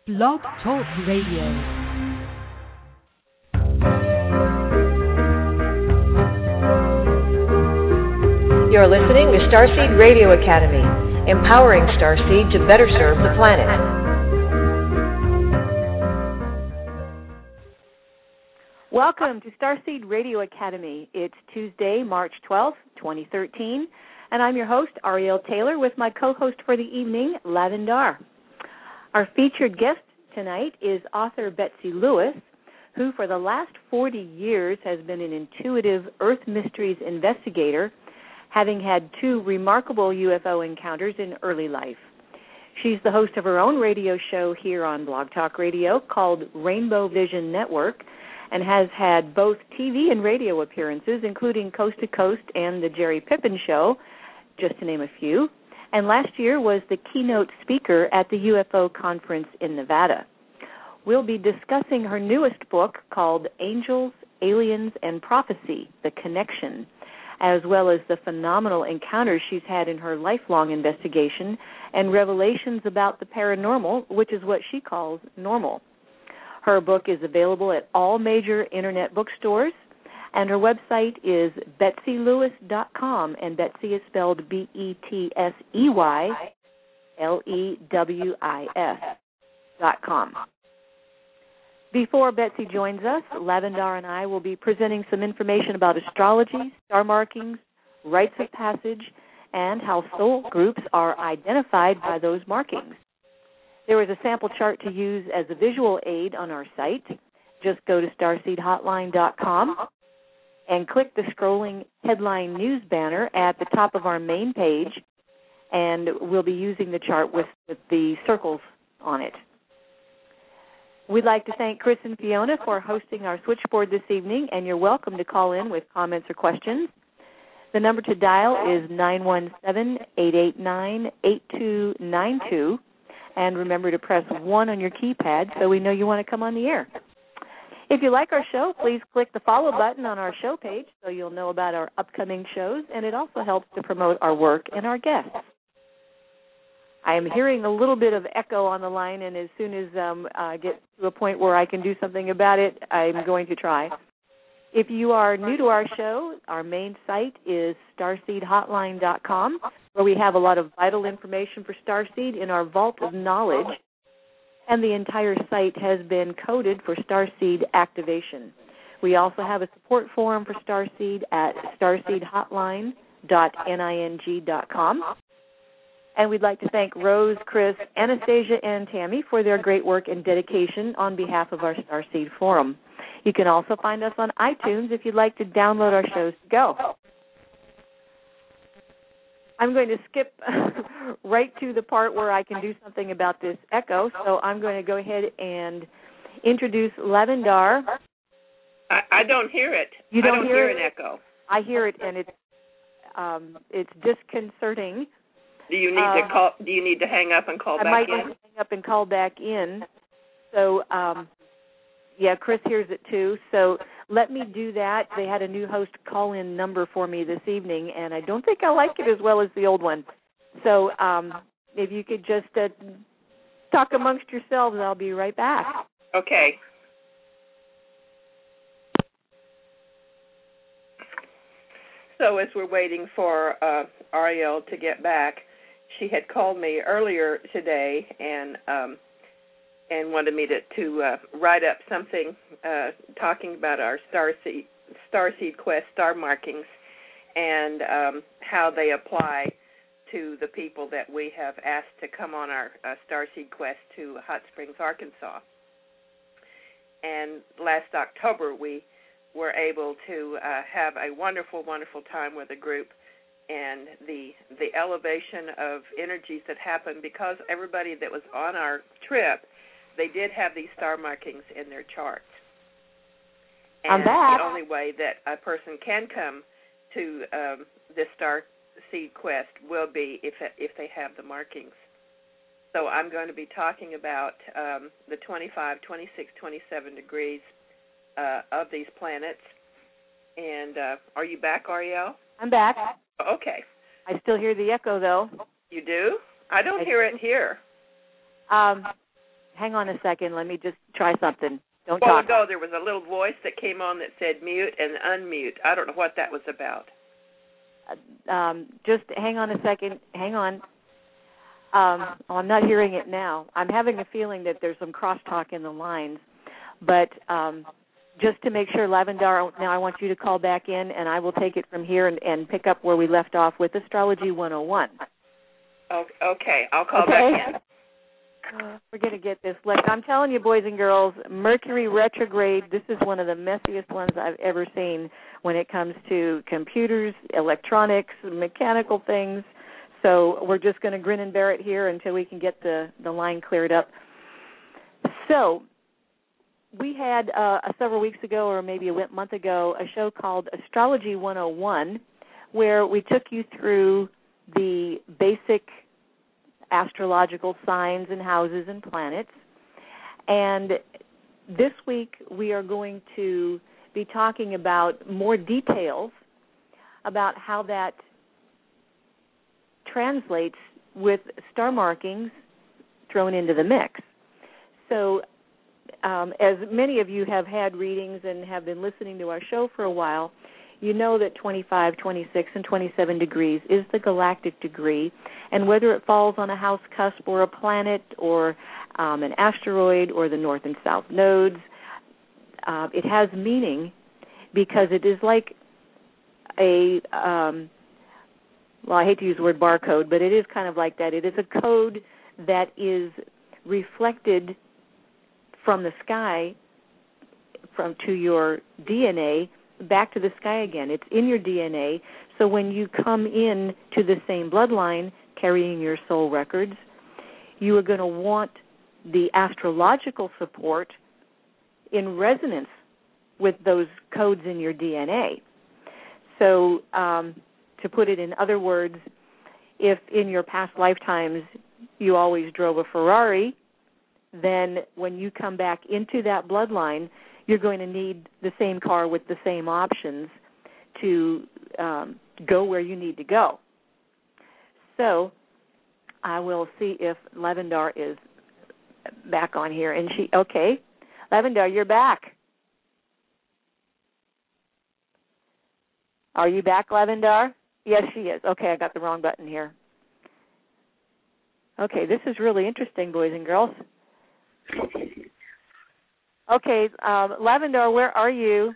Blog Talk Radio. You're listening to Starseed Radio Academy, empowering Starseed to better serve the planet. Welcome to Starseed Radio Academy. It's Tuesday, March 12th, 2013, and I'm your host, Ariel Taylor, with my co-host for the evening, Lavendar. Our featured guest tonight is author Betsy Lewis, who for the last 40 years has been an intuitive Earth Mysteries investigator, having had 2 remarkable UFO encounters in early life. She's the host of her own radio show here on Blog Talk Radio called Rainbow Vision Network, and has had both TV and radio appearances, including Coast to Coast and The Jerry Pippin Show, just to name a few. And last year was the keynote speaker at the UFO conference in Nevada. We'll be discussing her newest book called Angels, Aliens, and Prophecy, The Connection, as well as the phenomenal encounters she's had in her lifelong investigation and revelations about the paranormal, which is what she calls normal. Her book is available at all major internet bookstores, and her website is BetsyLewis.com, and Betsy is spelled BetsyLewis.com. Before Betsy joins us, Lavendar and I will be presenting some information about astrology, star markings, rites of passage, and how soul groups are identified by those markings. There is a sample chart to use as a visual aid on our site. Just go to starseedhotline.com and click the scrolling headline news banner at the top of our main page, and we'll be using the chart with the circles on it. We'd like to thank Chris and Fiona for hosting our switchboard this evening, and you're welcome to call in with comments or questions. The number to dial is 917-889-8292, and remember to press 1 on your keypad so we know you want to come on the air. If you like our show, please click the follow button on our show page so you'll know about our upcoming shows, and it also helps to promote our work and our guests. I am hearing a little bit of echo on the line, and as soon as I get to a point where I can do something about it, I'm going to try. If you are new to our show, our main site is starseedhotline.com, where we have a lot of vital information for Starseed in our vault of knowledge, and the entire site has been coded for Starseed activation. We also have a support forum for Starseed at starseedhotline.ning.com. And we'd like to thank Rose, Chris, Anastasia, and Tammy for their great work and dedication on behalf of our Starseed Forum. You can also find us on iTunes if you'd like to download our shows to go. I'm going to skip right to the part where I can do something about this echo, so I'm going to go ahead and introduce Lavendar. I don't hear it. You don't hear an echo. I hear it, and it's disconcerting. Do you need to call? Do you need to hang up and call back in? I might need to hang up and call back in. So, yeah, Chris hears it too. So let me do that. They had a new host call-in number for me this evening, and I don't think I like it as well as the old one. So if you could just talk amongst yourselves, I'll be right back. Okay. So as we're waiting for Ariel to get back, she had called me earlier today and wanted me to write up something talking about our Starseed Quest star markings and how they apply to the people that we have asked to come on our Starseed Quest to Hot Springs, Arkansas. And last October we were able to have a wonderful, wonderful time with a group, and the elevation of energies that happened because everybody that was on our trip, they did have these star markings in their charts. And I'm back. The only way that a person can come to this Starseed Quest will be if they have the markings. So I'm going to be talking about the 25, 26, 27 degrees of these planets. And are you back, Ariel? I'm back. Okay. I still hear the echo, though. You do? I don't hear it here. hang on a second. Let me just try something. Don't talk. Well, there was a little voice that came on that said mute and unmute. I don't know what that was about. Just hang on a second. Hang on. I'm not hearing it now. I'm having a feeling that there's some crosstalk in the lines. But just to make sure, Lavendar, now I want you to call back in, and I will take it from here and pick up where we left off with Astrology 101. Okay. I'll call back in. We're going to get this. Look, I'm telling you, boys and girls, Mercury retrograde, this is one of the messiest ones I've ever seen when it comes to computers, electronics, mechanical things. So we're just going to grin and bear it here until we can get the line cleared up. So we had several weeks ago, or maybe a month ago, a show called Astrology 101, where we took you through the basic astrological signs and houses and planets. And this week we are going to be talking about more details about how that translates with star markings thrown into the mix. So as many of you have had readings and have been listening to our show for a while, you know that 25, 26, and 27 degrees is the galactic degree, and whether it falls on a house cusp or a planet or an asteroid or the north and south nodes, it has meaning because it is like a, well, I hate to use the word barcode, but it is kind of like that. It is a code that is reflected from the sky to your DNA back to the sky again. It's in your DNA. So when you come in to the same bloodline carrying your soul records, you are going to want the astrological support in resonance with those codes in your DNA. So to put it in other words, if in your past lifetimes you always drove a Ferrari, then when you come back into that bloodline, you're going to need the same car with the same options to go where you need to go. So I will see if Lavendar is back on here. And okay, Lavendar, you're back. Are you back, Lavendar? Yes, she is. Okay, I got the wrong button here. Okay, this is really interesting, boys and girls. Okay, Lavendar, where are you?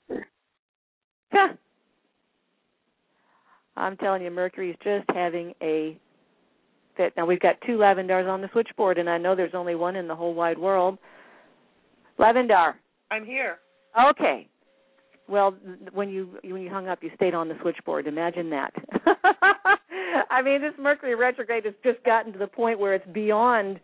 I'm telling you, Mercury's just having a fit. Now, we've got two Lavendars on the switchboard, and I know there's only one in the whole wide world. Lavendar. I'm here. Okay. Well, when you hung up, you stayed on the switchboard. Imagine that. I mean, this Mercury retrograde has just gotten to the point where it's beyond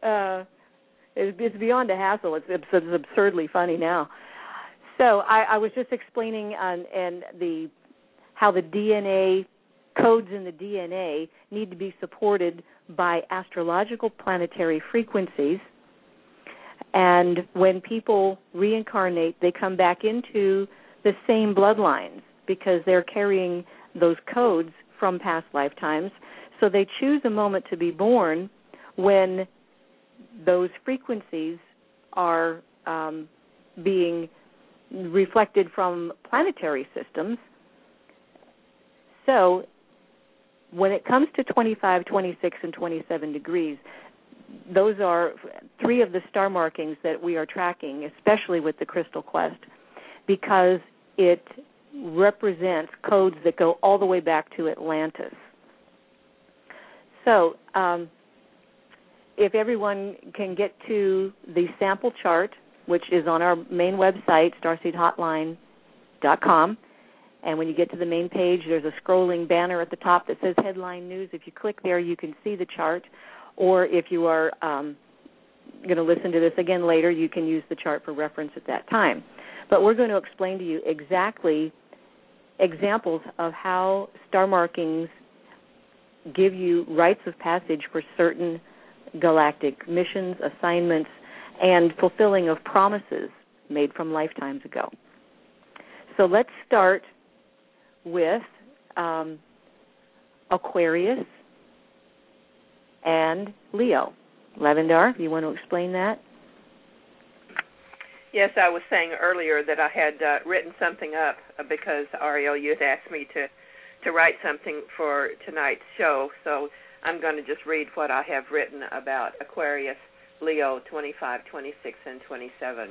it's beyond a hassle. It's absurdly funny now. So I was just explaining how the DNA codes in the DNA need to be supported by astrological planetary frequencies. And when people reincarnate, they come back into the same bloodlines because they're carrying those codes from past lifetimes. So they choose a moment to be born when those frequencies are being reflected from planetary systems. So when it comes to 25, 26, and 27 degrees, those are three of the star markings that we are tracking, especially with the Crystal Quest, because it represents codes that go all the way back to Atlantis. So if everyone can get to the sample chart, which is on our main website, starseedhotline.com, and when you get to the main page, there's a scrolling banner at the top that says Headline News. If you click there, you can see the chart. Or if you are going to listen to this again later, you can use the chart for reference at that time. But we're going to explain to you exactly examples of how star markings give you rites of passage for certain galactic missions, assignments, and fulfilling of promises made from lifetimes ago. So let's start with Aquarius and Leo. Lavendar, you want to explain that? Yes, I was saying earlier that I had written something up because, Ariel, you had asked me to write something for tonight's show, so I'm going to just read what I have written about Aquarius, Leo, 25, 26, and 27.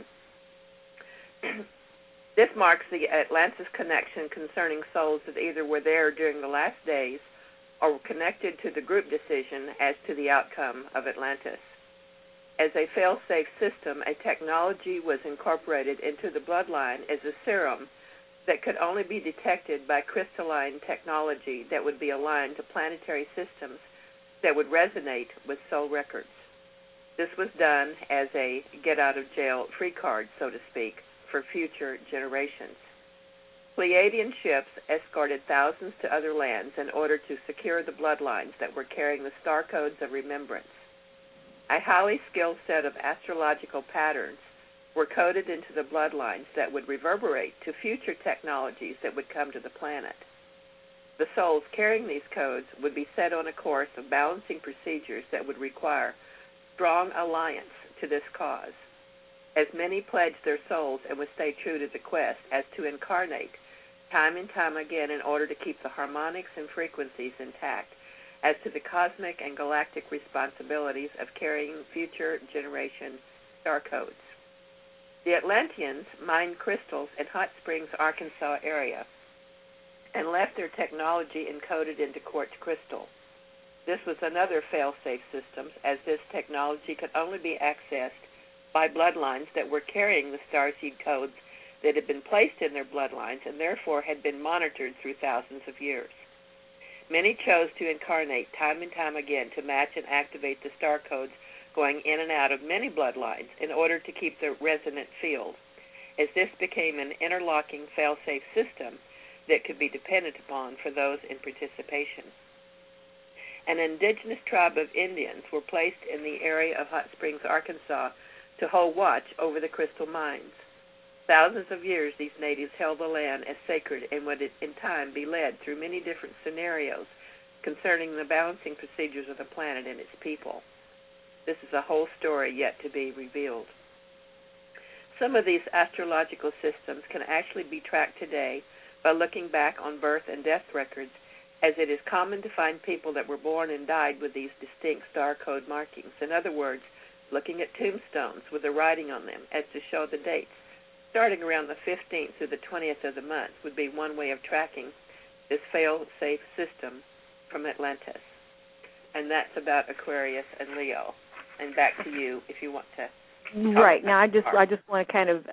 This marks the Atlantis connection concerning souls that either were there during the last days or were connected to the group decision as to the outcome of Atlantis. As a fail-safe system, a technology was incorporated into the bloodline as a serum that could only be detected by crystalline technology that would be aligned to planetary systems that would resonate with soul records. This was done as a get-out-of-jail-free card, so to speak, for future generations. Pleiadian ships escorted thousands to other lands in order to secure the bloodlines that were carrying the star codes of remembrance. A highly skilled set of astrological patterns were coded into the bloodlines that would reverberate to future technologies that would come to the planet. The souls carrying these codes would be set on a course of balancing procedures that would require strong alliance to this cause. As many pledged their souls and would stay true to the quest as to incarnate time and time again in order to keep the harmonics and frequencies intact as to the cosmic and galactic responsibilities of carrying future generation star codes. The Atlanteans mined crystals in Hot Springs, Arkansas area and left their technology encoded into quartz crystal. This was another fail-safe system, as this technology could only be accessed by bloodlines that were carrying the starseed codes that had been placed in their bloodlines and therefore had been monitored through thousands of years. Many chose to incarnate time and time again to match and activate the star codes going in and out of many bloodlines in order to keep the resonant field, as this became an interlocking fail-safe system that could be depended upon for those in participation. An indigenous tribe of Indians were placed in the area of Hot Springs, Arkansas, to hold watch over the crystal mines. Thousands of years, these natives held the land as sacred and would in time be led through many different scenarios concerning the balancing procedures of the planet and its people. This is a whole story yet to be revealed. Some of these astrological systems can actually be tracked today by looking back on birth and death records, as it is common to find people that were born and died with these distinct star code markings. In other words, looking at tombstones with the writing on them as to show the dates. Starting around the 15th through the 20th of the month would be one way of tracking this fail-safe system from Atlantis. And that's about Aquarius and Leo. And back to you if you want to. Right. Now, I just want to kind of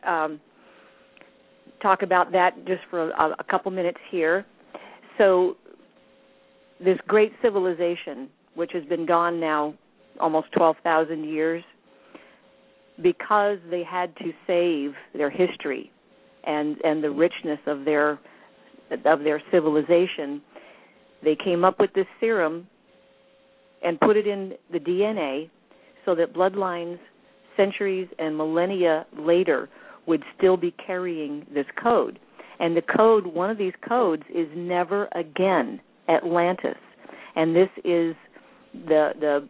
talk about that just for a couple minutes here. So this great civilization, which has been gone now almost 12,000 years, because they had to save their history and the richness of their civilization, they came up with this serum and put it in the DNA so that bloodlines centuries and millennia later would still be carrying this code. And the code, one of these codes, is never again Atlantis. And this is the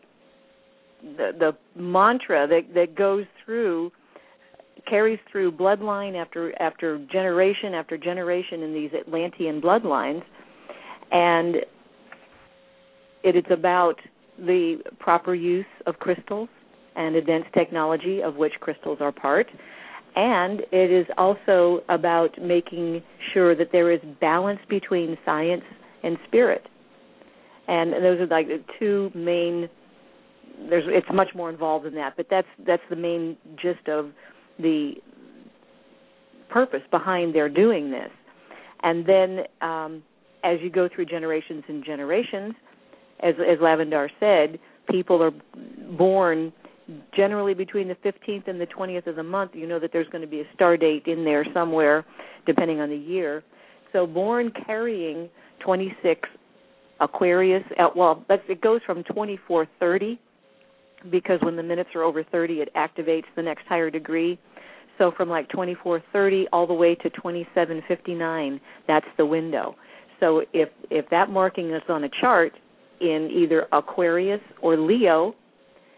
mantra that goes through, carries through bloodline after generation in these Atlantean bloodlines, and it is about the proper use of crystals and advanced technology, of which crystals are part, and it is also about making sure that there is balance between science and spirit. And those are like the two main. It's much more involved than that, but that's the main gist of the purpose behind their doing this. And then as you go through generations and generations, as Lavendar said, people are born generally between the 15th and the 20th of the month. You know that there's going to be a star date in there somewhere, depending on the year. So born carrying 26 Aquarius, it goes from 2430, because when the minutes are over 30, it activates the next higher degree. So from like 2430 all the way to 2759, that's the window. So if that marking is on a chart in either Aquarius or Leo,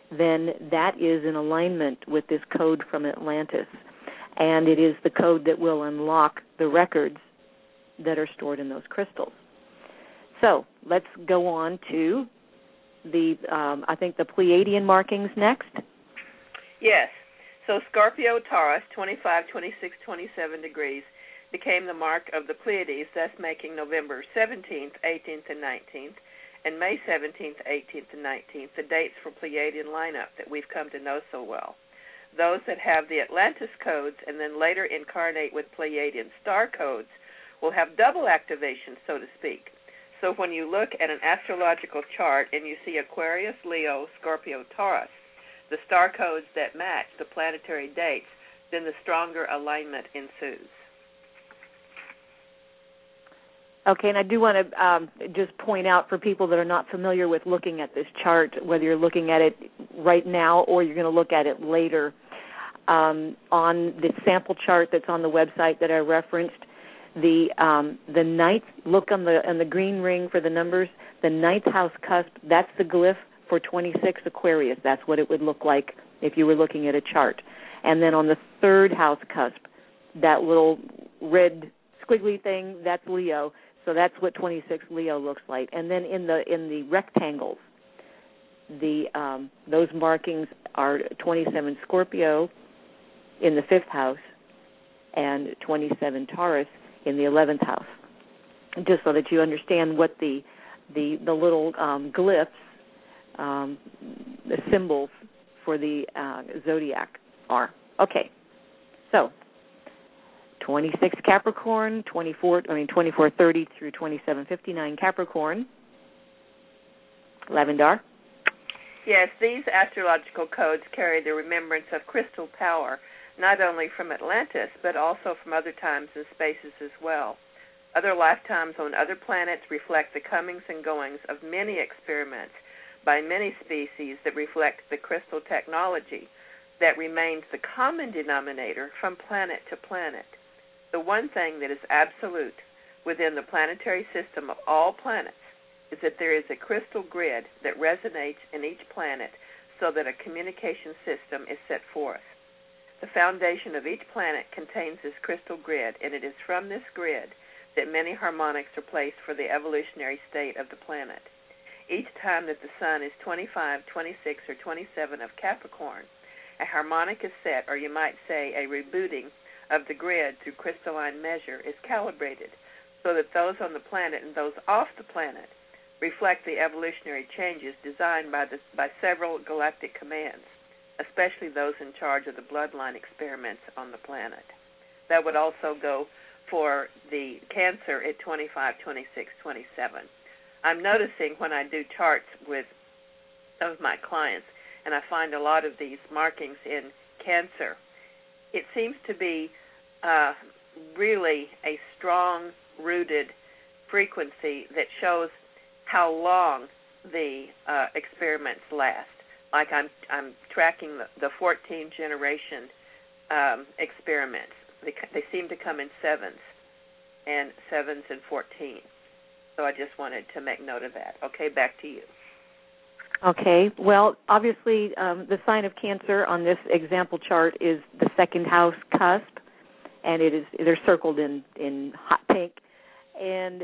then that is in alignment with this code from Atlantis. And it is the code that will unlock the records that are stored in those crystals. So let's go on to the, I think, the Pleiadian markings next. Yes. So Scorpio Taurus, 25, 26, 27 degrees, became the mark of the Pleiades, thus making November 17th, 18th, and 19th, and May 17th, 18th, and 19th the dates for Pleiadian lineup that we've come to know so well. Those that have the Atlantis codes and then later incarnate with Pleiadian star codes will have double activation, so to speak. So when you look at an astrological chart and you see Aquarius, Leo, Scorpio, Taurus, the star codes that match the planetary dates, then the stronger alignment ensues. Okay, and I do want to just point out for people that are not familiar with looking at this chart, whether you're looking at it right now or you're going to look at it later, on the sample chart that's on the website that I referenced, the ninth, look on the green ring for the numbers, the ninth house cusp, that's the glyph for 26 Aquarius. That's what it would look like if you were looking at a chart. And then on the third house cusp, that little red squiggly thing, that's Leo. So that's what 26 Leo looks like. And then in the rectangles, those markings are 27 Scorpio in the 5th house and 27 Taurus in the 11th house. Just so that you understand what the little glyphs, the symbols for the zodiac are. Okay, so 26 Capricorn, 2430 through 2759 Capricorn. Lavendar? Yes, these astrological codes carry the remembrance of crystal power, not only from Atlantis, but also from other times and spaces as well. Other lifetimes on other planets reflect the comings and goings of many experiments by many species that reflect the crystal technology that remains the common denominator from planet to planet. The one thing that is absolute within the planetary system of all planets is that there is a crystal grid that resonates in each planet so that a communication system is set forth. The foundation of each planet contains this crystal grid, and it is from this grid that many harmonics are placed for the evolutionary state of the planet. Each time that the sun is 25, 26, or 27 of Capricorn, a harmonic is set, or you might say a rebooting of the grid through crystalline measure is calibrated so that those on the planet and those off the planet reflect the evolutionary changes designed by several galactic commands, especially those in charge of the bloodline experiments on the planet. That would also go for the Cancer at 25, 26, 27. I'm noticing when I do charts with some of my clients, and I find a lot of these markings in Cancer, it seems to be really a strong-rooted frequency that shows how long the experiments last. Like I'm tracking the 14-generation experiments. They seem to come in sevens and 14. So I just wanted to make note of that. Okay, back to you. Okay. Well, obviously, the sign of Cancer on this example chart is the 2nd house cusp, and they're circled in hot pink. And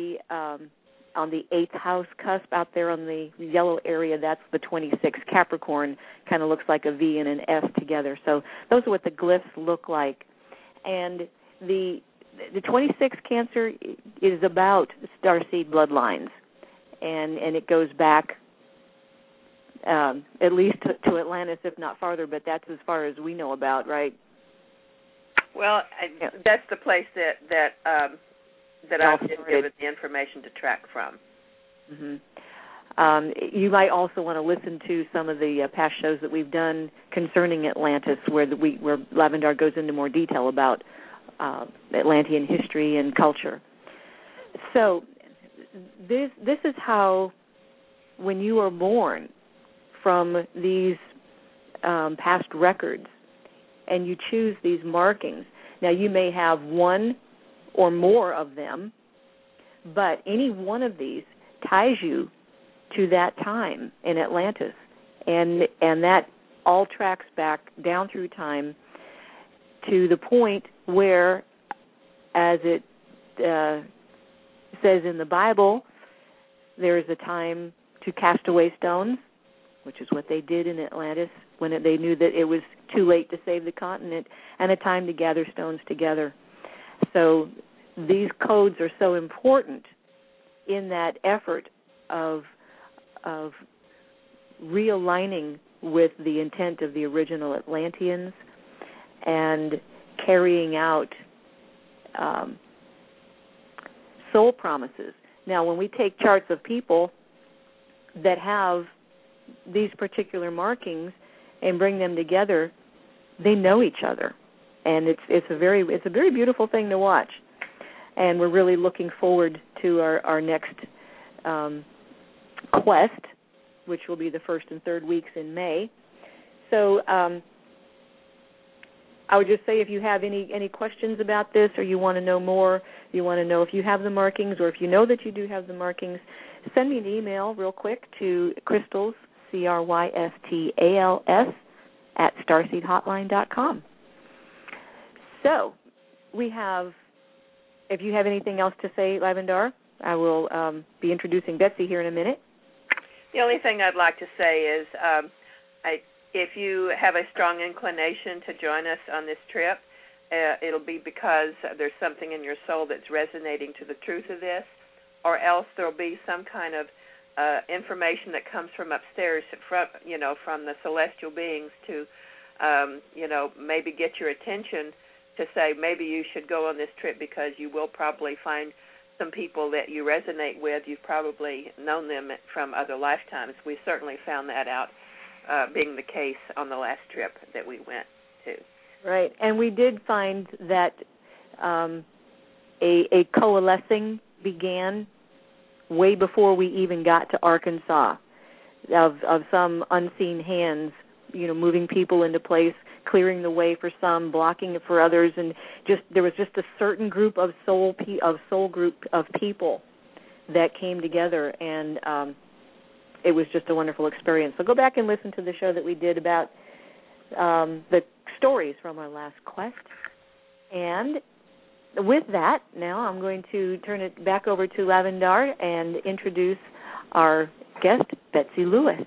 on the 8th house cusp out there on the yellow area, that's the 26 Capricorn. Kind of looks like a V and an S together. So those are what the glyphs look like. And the 26 Cancer is about starseed bloodlines, and it goes back at least to Atlantis, if not farther, but that's as far as we know about, right? Well, that's the place that I've been given the information to track from. Mm-hmm. You might also want to listen to some of the past shows that we've done concerning Atlantis, where Lavendar goes into more detail about Atlantean history and culture. So this is how, when you are born from these past records and you choose these markings, now you may have one or more of them, but any one of these ties you to that time in Atlantis and that all tracks back down through time to the point where, as it says in the Bible, there is a time to cast away stones, which is what they did in Atlantis when they knew that it was too late to save the continent, and a time to gather stones together. So these codes are so important in that effort of realigning with the intent of the original Atlanteans and carrying out soul promises. Now, when we take charts of people that have these particular markings and bring them together, they know each other, and it's a very beautiful thing to watch. And we're really looking forward to our next quest, which will be the first and third weeks in May. So I would just say, if you have any questions about this, or you want to know more, you want to know if you have the markings, or if you know that you do have the markings, send me an email real quick to Crystals, CRYSTALS, at starseedhotline.com. So we have, if you have anything else to say, Lavendar, I will be introducing Betsy here in a minute. The only thing I'd like to say is if you have a strong inclination to join us on this trip, it'll be because there's something in your soul that's resonating to the truth of this, or else there'll be some kind of information that comes from upstairs, from the celestial beings to, maybe get your attention to say maybe you should go on this trip, because you will probably find some people that you resonate with. You've probably known them from other lifetimes. We certainly found that out, being the case on the last trip that we went to. Right, and we did find that a coalescing began way before we even got to Arkansas, of some unseen hands, moving people into place, clearing the way for some, blocking it for others, and there was just a certain group of soul group of people that came together, and it was just a wonderful experience. So go back and listen to the show that we did about the stories from our last quest. And with that, now I'm going to turn it back over to Lavendar and introduce our guest, Betsy Lewis.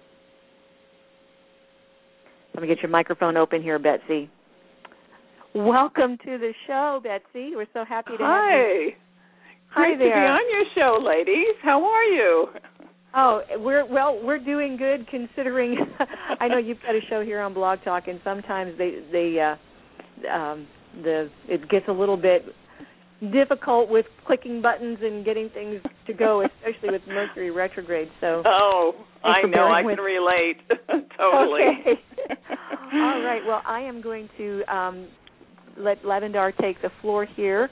Let me get your microphone open here, Betsy. Welcome to the show, Betsy. We're so happy to have you. Hi there. Great to be on your show, ladies. How are you? Oh, we're doing good, considering I know you've got a show here on Blog Talk, and sometimes it gets a little bit difficult with clicking buttons and getting things to go, especially with Mercury retrograde. So I know, I can relate totally. Okay. All right. Well, I am going to let Lavendar take the floor here.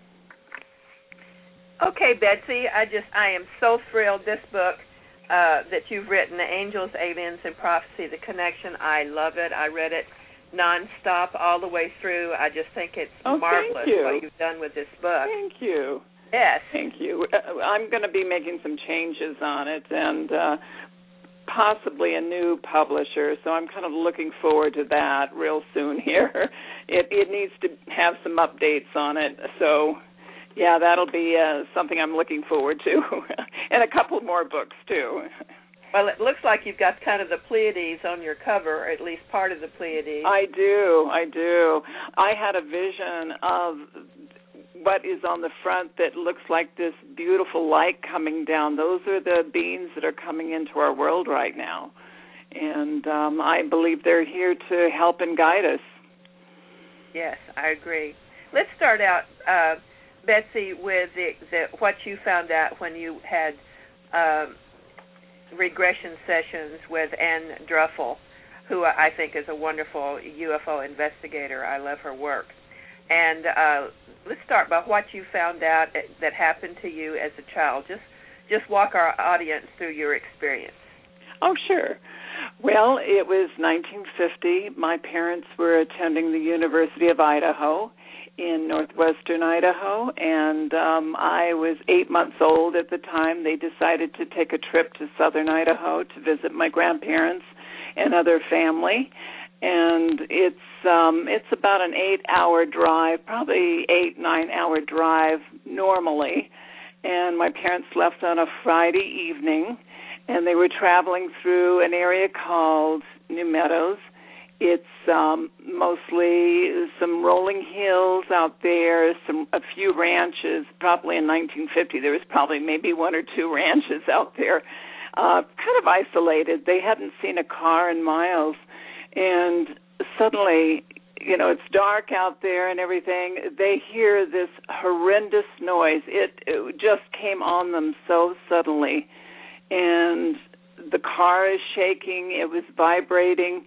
Okay, Betsy, I am so thrilled. This book that you've written, The Angels, Aliens, and Prophecy, The Connection, I love it. I read it nonstop all the way through. I just think it's marvelous what you've done with this book. Thank you. Yes. Thank you. I'm going to be making some changes on it, and possibly a new publisher, so I'm kind of looking forward to that real soon here. It needs to have some updates on it, so yeah, that'll be something I'm looking forward to, and a couple more books too. Well, it looks like you've got kind of the Pleiades on your cover, or at least part of the Pleiades. I do. I had a vision of what is on the front that looks like this beautiful light coming down. Those are the beings that are coming into our world right now, and I believe they're here to help and guide us. Yes, I agree. Let's start out, Betsy, with what you found out when you had regression sessions with Ann Druffel, who I think is a wonderful UFO investigator. I love her work. And let's start by what you found out that happened to you as a child. Just walk our audience through your experience. Oh, sure. Well, it was 1950. My parents were attending the University of Idaho in northwestern Idaho, and I was 8 months old at the time. They decided to take a trip to southern Idaho to visit my grandparents and other family. And it's about an 8-hour drive, probably 8-9-hour drive normally. And my parents left on a Friday evening, and they were traveling through an area called New Meadows. It's mostly some rolling hills out there, a few ranches. Probably in 1950, there was probably maybe 1 or 2 ranches out there, kind of isolated. They hadn't seen a car in miles. And suddenly, it's dark out there and everything. They hear this horrendous noise. It just came on them so suddenly. And the car is shaking. It was vibrating.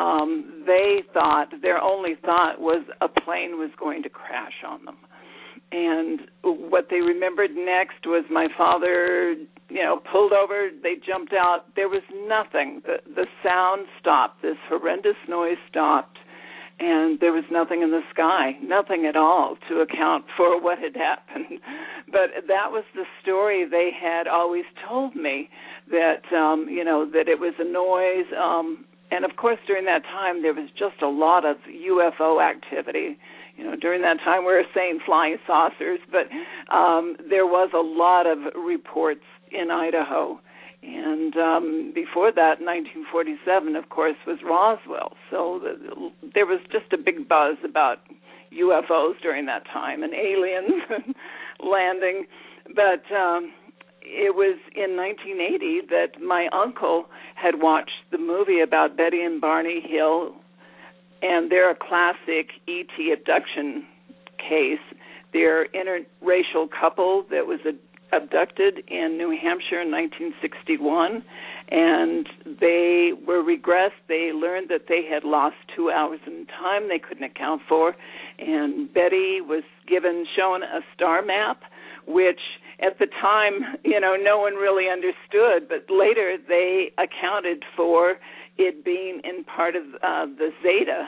Their only thought was a plane was going to crash on them. And what they remembered next was my father, pulled over. They jumped out. There was nothing. The sound stopped. This horrendous noise stopped. And there was nothing in the sky, nothing at all to account for what had happened. But that was the story they had always told me, that, that it was a noise. And, of course, during that time, there was just a lot of UFO activity. During that time, we were saying flying saucers, but there was a lot of reports in Idaho. And before that, 1947, of course, was Roswell. So there was just a big buzz about UFOs during that time and aliens landing. But it was in 1980 that my uncle had watched the movie about Betty and Barney Hill, and they're a classic ET abduction case. They're an interracial couple that was abducted in New Hampshire in 1961, and they were regressed. They learned that they had lost 2 hours in time they couldn't account for, and Betty was shown a star map, which at the time, no one really understood, but later they accounted for it being in part of the Zeta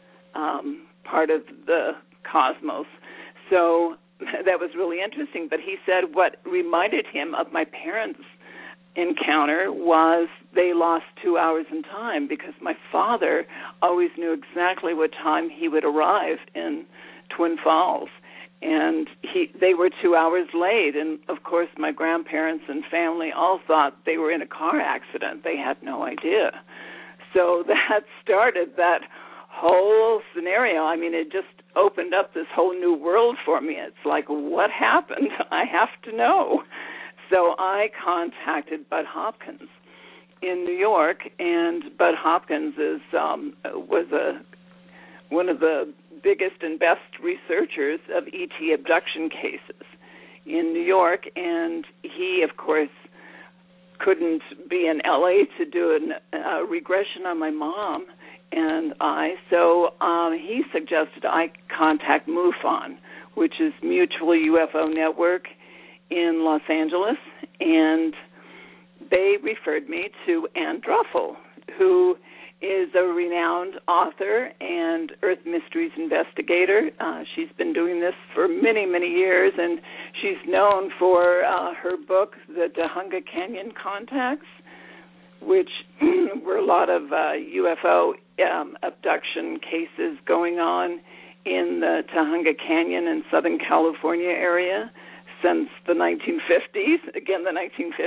part of the cosmos. So that was really interesting. But he said what reminded him of my parents' encounter was they lost 2 hours in time, because my father always knew exactly what time he would arrive in Twin Falls. And they were 2 hours late. And, of course, my grandparents and family all thought they were in a car accident. They had no idea. So that started that whole scenario. I mean, it just opened up this whole new world for me. It's like, what happened? I have to know. So I contacted Bud Hopkins in New York, and Bud Hopkins was one of the biggest and best researchers of ET abduction cases in New York, and he, of course, couldn't be in L.A. to do a regression on my mom and I, so he suggested I contact MUFON, which is Mutual UFO Network in Los Angeles, and they referred me to Ann Druffel, who is a renowned author and Earth Mysteries investigator. She's been doing this for many, many years, and she's known for her book, The Tujunga Canyon Contacts, which were a lot of UFO abduction cases going on in the Tujunga Canyon in Southern California area since the 1950s, again, the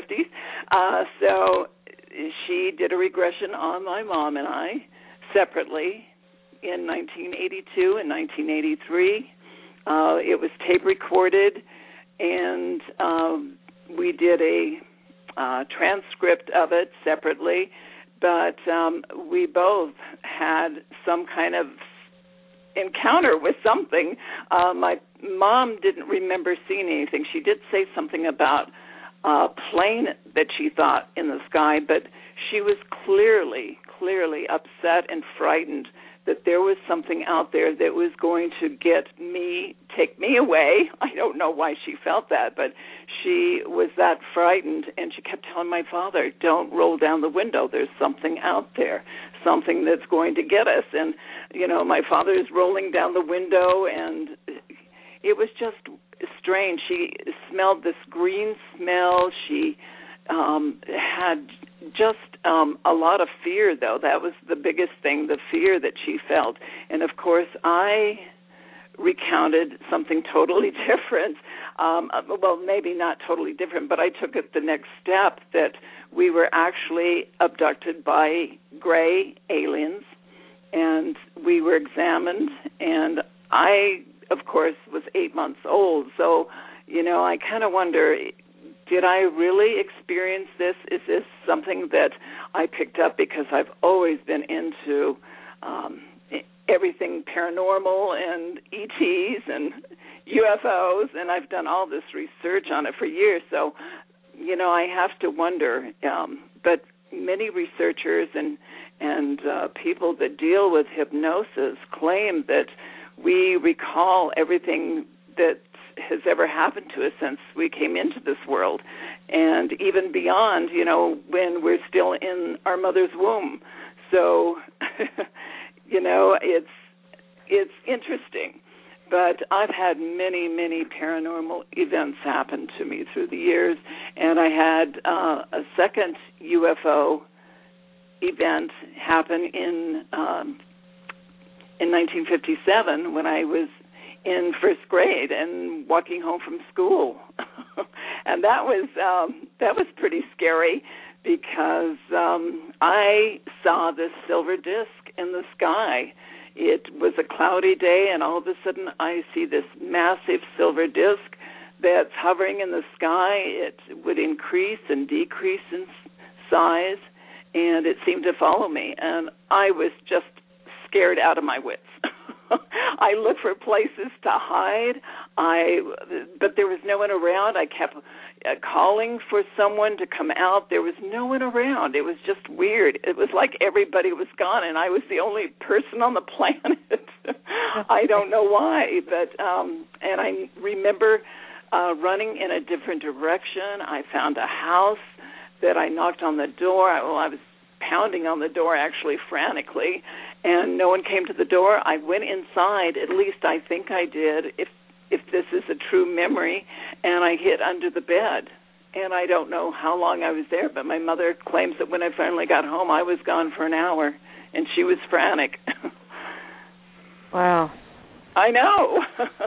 1950s. So she did a regression on my mom and I separately in 1982 and 1983. It was tape recorded, and we did a transcript of it separately, but we both had some kind of encounter with something. My mom didn't remember seeing anything. She did say something about a plane that she thought in the sky, but she was clearly upset and frightened that there was something out there that was going to take me away. I don't know why she felt that, but she was that frightened, and she kept telling my father, don't roll down the window. There's something out there, something that's going to get us. And, my father is rolling down the window, and it was just strange. She smelled this green smell. She had just a lot of fear, though. That was the biggest thing, the fear that she felt. And, of course, I recounted something totally different. Well, maybe not totally different, but I took it the next step, that we were actually abducted by gray aliens, and we were examined, and I, of course, was 8 months old. So, I kind of wonder, did I really experience this? Is this something that I picked up because I've always been into everything paranormal and ETs and UFOs, and I've done all this research on it for years. So, I have to wonder. But many researchers and people that deal with hypnosis claim that we recall everything that has ever happened to us since we came into this world, and even beyond, when we're still in our mother's womb. So, it's interesting. But I've had many, many paranormal events happen to me through the years, and I had a second UFO event happen in 1957 when I was in first grade and walking home from school. And that was pretty scary, because I saw this silver disc in the sky. It was a cloudy day, and all of a sudden I see this massive silver disc that's hovering in the sky. It would increase and decrease in size, and it seemed to follow me, and I was just scared out of my wits. I looked for places to hide, but there was no one around. I kept calling for someone to come out. There was no one around. It was just weird. It was like everybody was gone, and I was the only person on the planet. I don't know why, but and I remember running in a different direction. I found a house that I knocked on the door. I was pounding on the door, actually, frantically, and no one came to the door. I went inside, at least I think I did, if this is a true memory, and I hid under the bed. And I don't know how long I was there, but my mother claims that when I finally got home, I was gone for an hour, and she was frantic. Wow. I know.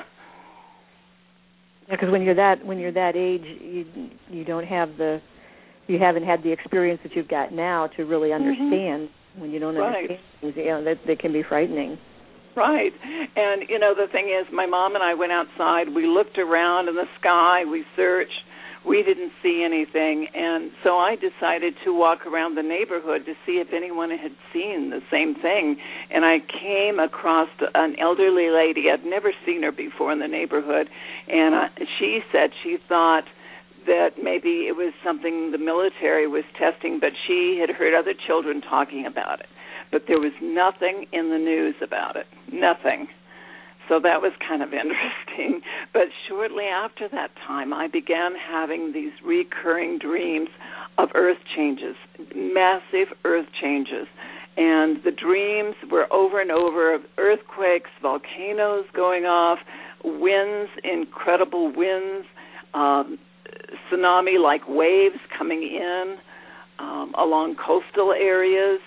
Yeah, because when you're that age, you haven't had the experience that you've got now to really understand. When you don't understand things, they can be frightening. Right. And, the thing is, my mom and I went outside. We looked around in the sky. We searched. We didn't see anything. And so I decided to walk around the neighborhood to see if anyone had seen the same thing. And I came across an elderly lady. I'd never seen her before in the neighborhood. And she said she thought that maybe it was something the military was testing, but she had heard other children talking about it. But there was nothing in the news about it, nothing. So that was kind of interesting. But shortly after that time, I began having these recurring dreams of earth changes, massive earth changes. And the dreams were over and over of earthquakes, volcanoes going off, winds, incredible winds, tsunami-like waves coming in along coastal areas.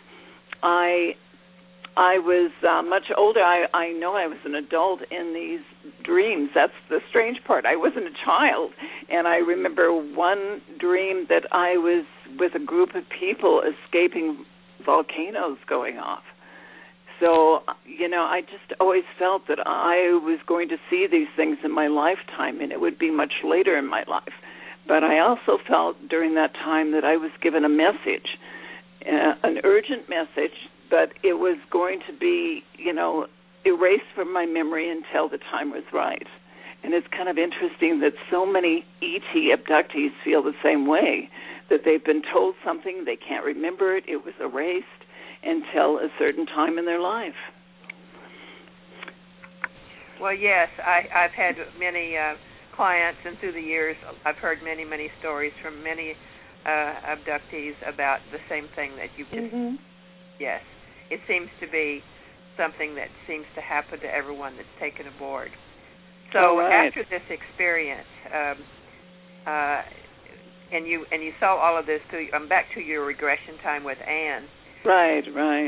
I was much older. I know I was an adult in these dreams. That's the strange part. I wasn't a child. And I remember one dream that I was with a group of people escaping volcanoes going off. So, I just always felt that I was going to see these things in my lifetime, and it would be much later in my life. But I also felt during that time that I was given a message, an urgent message, but it was going to be, erased from my memory until the time was right. And it's kind of interesting that so many ET abductees feel the same way, that they've been told something, they can't remember it, it was erased until a certain time in their life. Well, yes, I've had many clients, and through the years I've heard many, many stories from many abductees about the same thing that you've just... Yes, it seems to be something that seems to happen to everyone that's taken aboard. So after this experience, and you saw all of this. I'm back to your regression time with Anne. Right.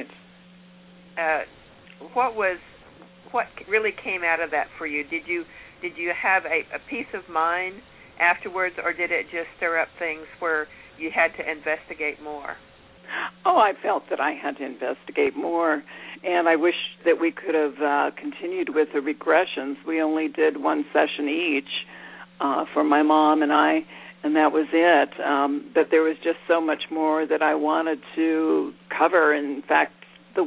What really came out of that for you? Did you have a peace of mind afterwards, or did it just stir up things where you had to investigate more? Oh, I felt that I had to investigate more, and I wish that we could have continued with the regressions. We only did one session each for my mom and I, and that was it. But there was just so much more that I wanted to cover. In fact, the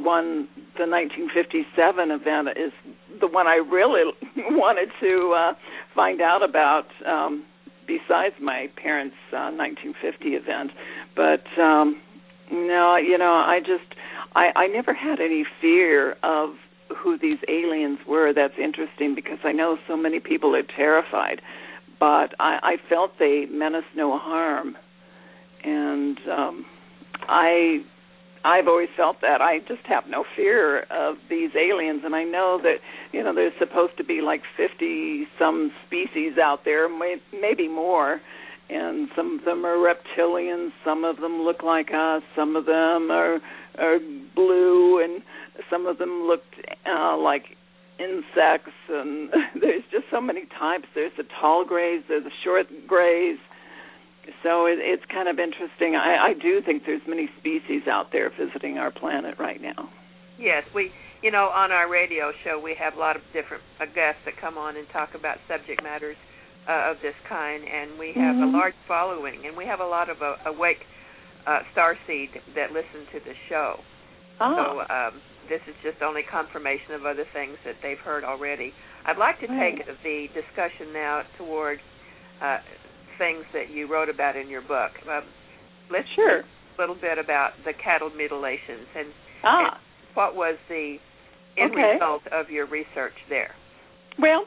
1957 event is the one I really wanted to find out about, besides my parents' 1950 event. But no, I never had any fear of who these aliens were. That's interesting because I know so many people are terrified, but I felt they meant us no harm, and I've always felt that. I just have no fear of these aliens, and I know that, there's supposed to be like 50-some species out there, maybe more, and some of them are reptilians, some of them look like us, some of them are blue, and some of them looked like insects, and there's just so many types. There's the tall grays, there's the short grays. So it's kind of interesting. I do think there's many species out there visiting our planet right now. Yes, on our radio show we have a lot of different guests that come on and talk about subject matters of this kind, and we have a large following, and we have a lot of awake starseed that listen to the show. So this is just only confirmation of other things that they've heard already. I'd like to take the discussion now toward things that you wrote about in your book. Let's hear a little bit about the cattle mutilations and what was the end result of your research there. Well,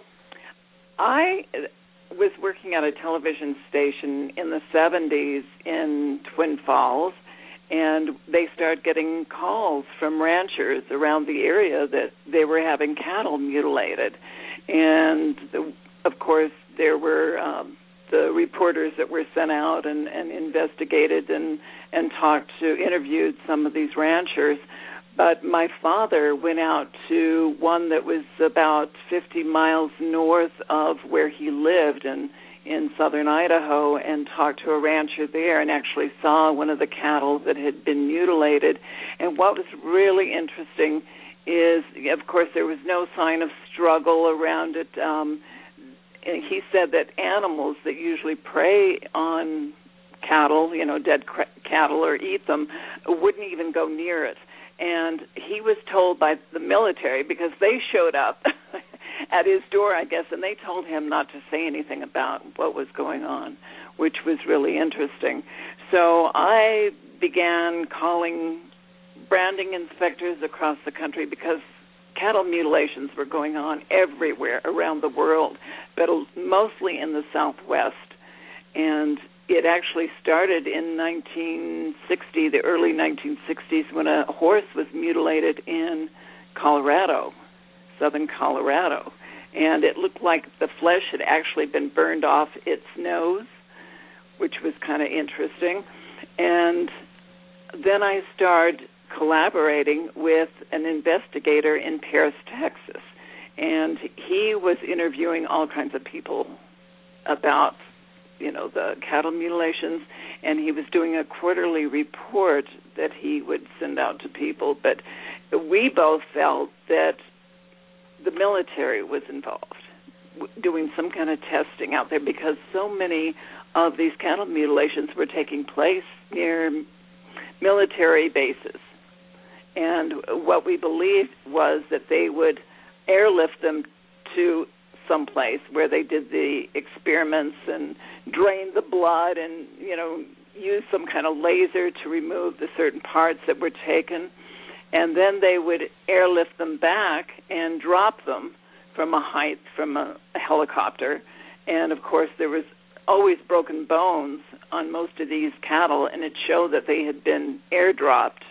I was working at a television station in the 70s in Twin Falls, and they started getting calls from ranchers around the area that they were having cattle mutilated. And, of course, there were the reporters that were sent out and investigated and interviewed some of these ranchers. But my father went out to one that was about 50 miles north of where he lived in southern Idaho, and talked to a rancher there and actually saw one of the cattle that had been mutilated. And what was really interesting is, of course, there was no sign of struggle around it. And he said that animals that usually prey on cattle, dead cattle, or eat them, wouldn't even go near it. And he was told by the military, because they showed up at his door, I guess, and they told him not to say anything about what was going on, which was really interesting. So I began calling branding inspectors across the country, because cattle mutilations were going on everywhere around the world, but mostly in the Southwest. And it actually started in 1960, the early 1960s, when a horse was mutilated in Colorado, southern Colorado. And it looked like the flesh had actually been burned off its nose, which was kind of interesting. And then I started collaborating with an investigator in Paris, Texas. And he was interviewing all kinds of people about the cattle mutilations, and he was doing a quarterly report that he would send out to people. But we both felt that the military was involved, doing some kind of testing out there, because so many of these cattle mutilations were taking place near military bases. And what we believed was that they would airlift them to someplace where they did the experiments and drained the blood and, used some kind of laser to remove the certain parts that were taken. And then they would airlift them back and drop them from a height, from a helicopter. And, of course, there was always broken bones on most of these cattle, and it showed that they had been airdropped.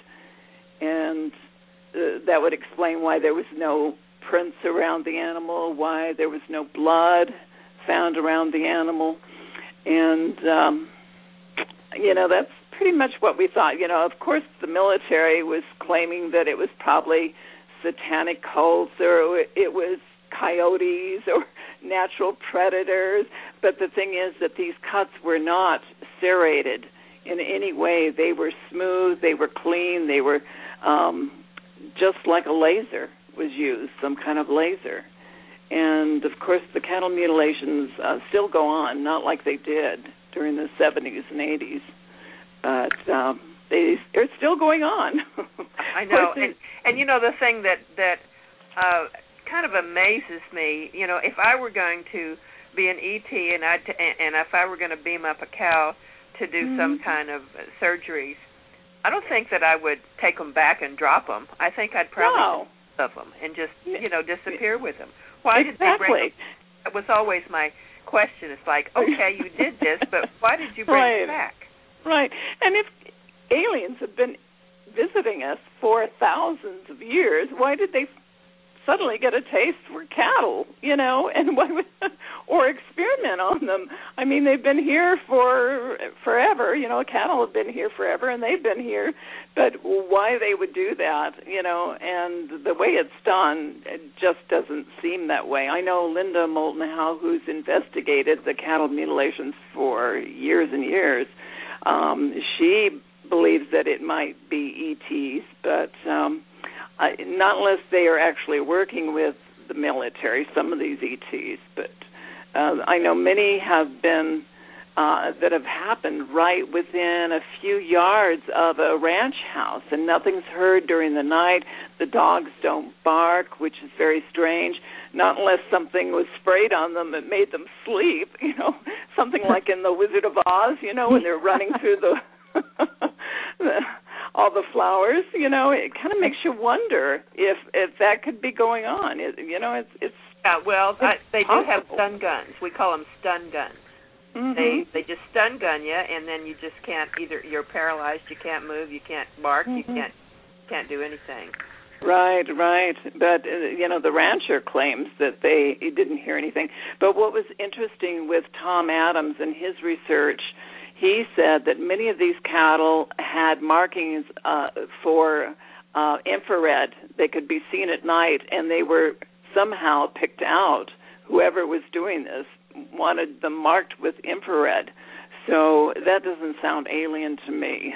And that would explain why there was no prints around the animal, why there was no blood found around the animal. And that's pretty much what we thought. Of course, the military was claiming that it was probably satanic cults or it was coyotes or natural predators. But the thing is that these cuts were not serrated in any way. They were smooth, they were clean, they were just like a laser was used, some kind of laser. And, of course, the cattle mutilations still go on, not like they did during the 70s and 80s, but they're still going on. I know. And the thing that kind of amazes me, if I were going to be an ET and if I were going to beam up a cow to do some kind of surgeries, I don't think that I would take them back and drop them. I think I'd probably of them and just, disappear with them. Why did they bring them? That was always my question. It's like, okay, you did this, but why did you bring them back? Right. And if aliens have been visiting us for thousands of years, why did they suddenly get a taste for cattle, and why would, or experiment on them? I mean, they've been here for forever. Cattle have been here forever, and they've been here. But why they would do that, and the way it's done, it just doesn't seem that way. I know Linda Moulton Howe, who's investigated the cattle mutilations for years and years. She believes that it might be ETs, but not unless they are actually working with the military, some of these ETs. But I know many have been that have happened right within a few yards of a ranch house, and nothing's heard during the night. The dogs don't bark, which is very strange, not unless something was sprayed on them that made them sleep, something like in The Wizard of Oz, when they're running through all the flowers, it kind of makes you wonder if that could be going on. It's they do have stun guns. We call them stun guns. Mm-hmm. They just stun gun you, and then you just can't you're paralyzed, you can't move, you can't bark, you can't do anything. Right. But, the rancher claims that they didn't hear anything. But what was interesting with Tom Adams and his research, he said that many of these cattle had markings for infrared. They could be seen at night, and they were somehow picked out. Whoever was doing this wanted them marked with infrared. So that doesn't sound alien to me.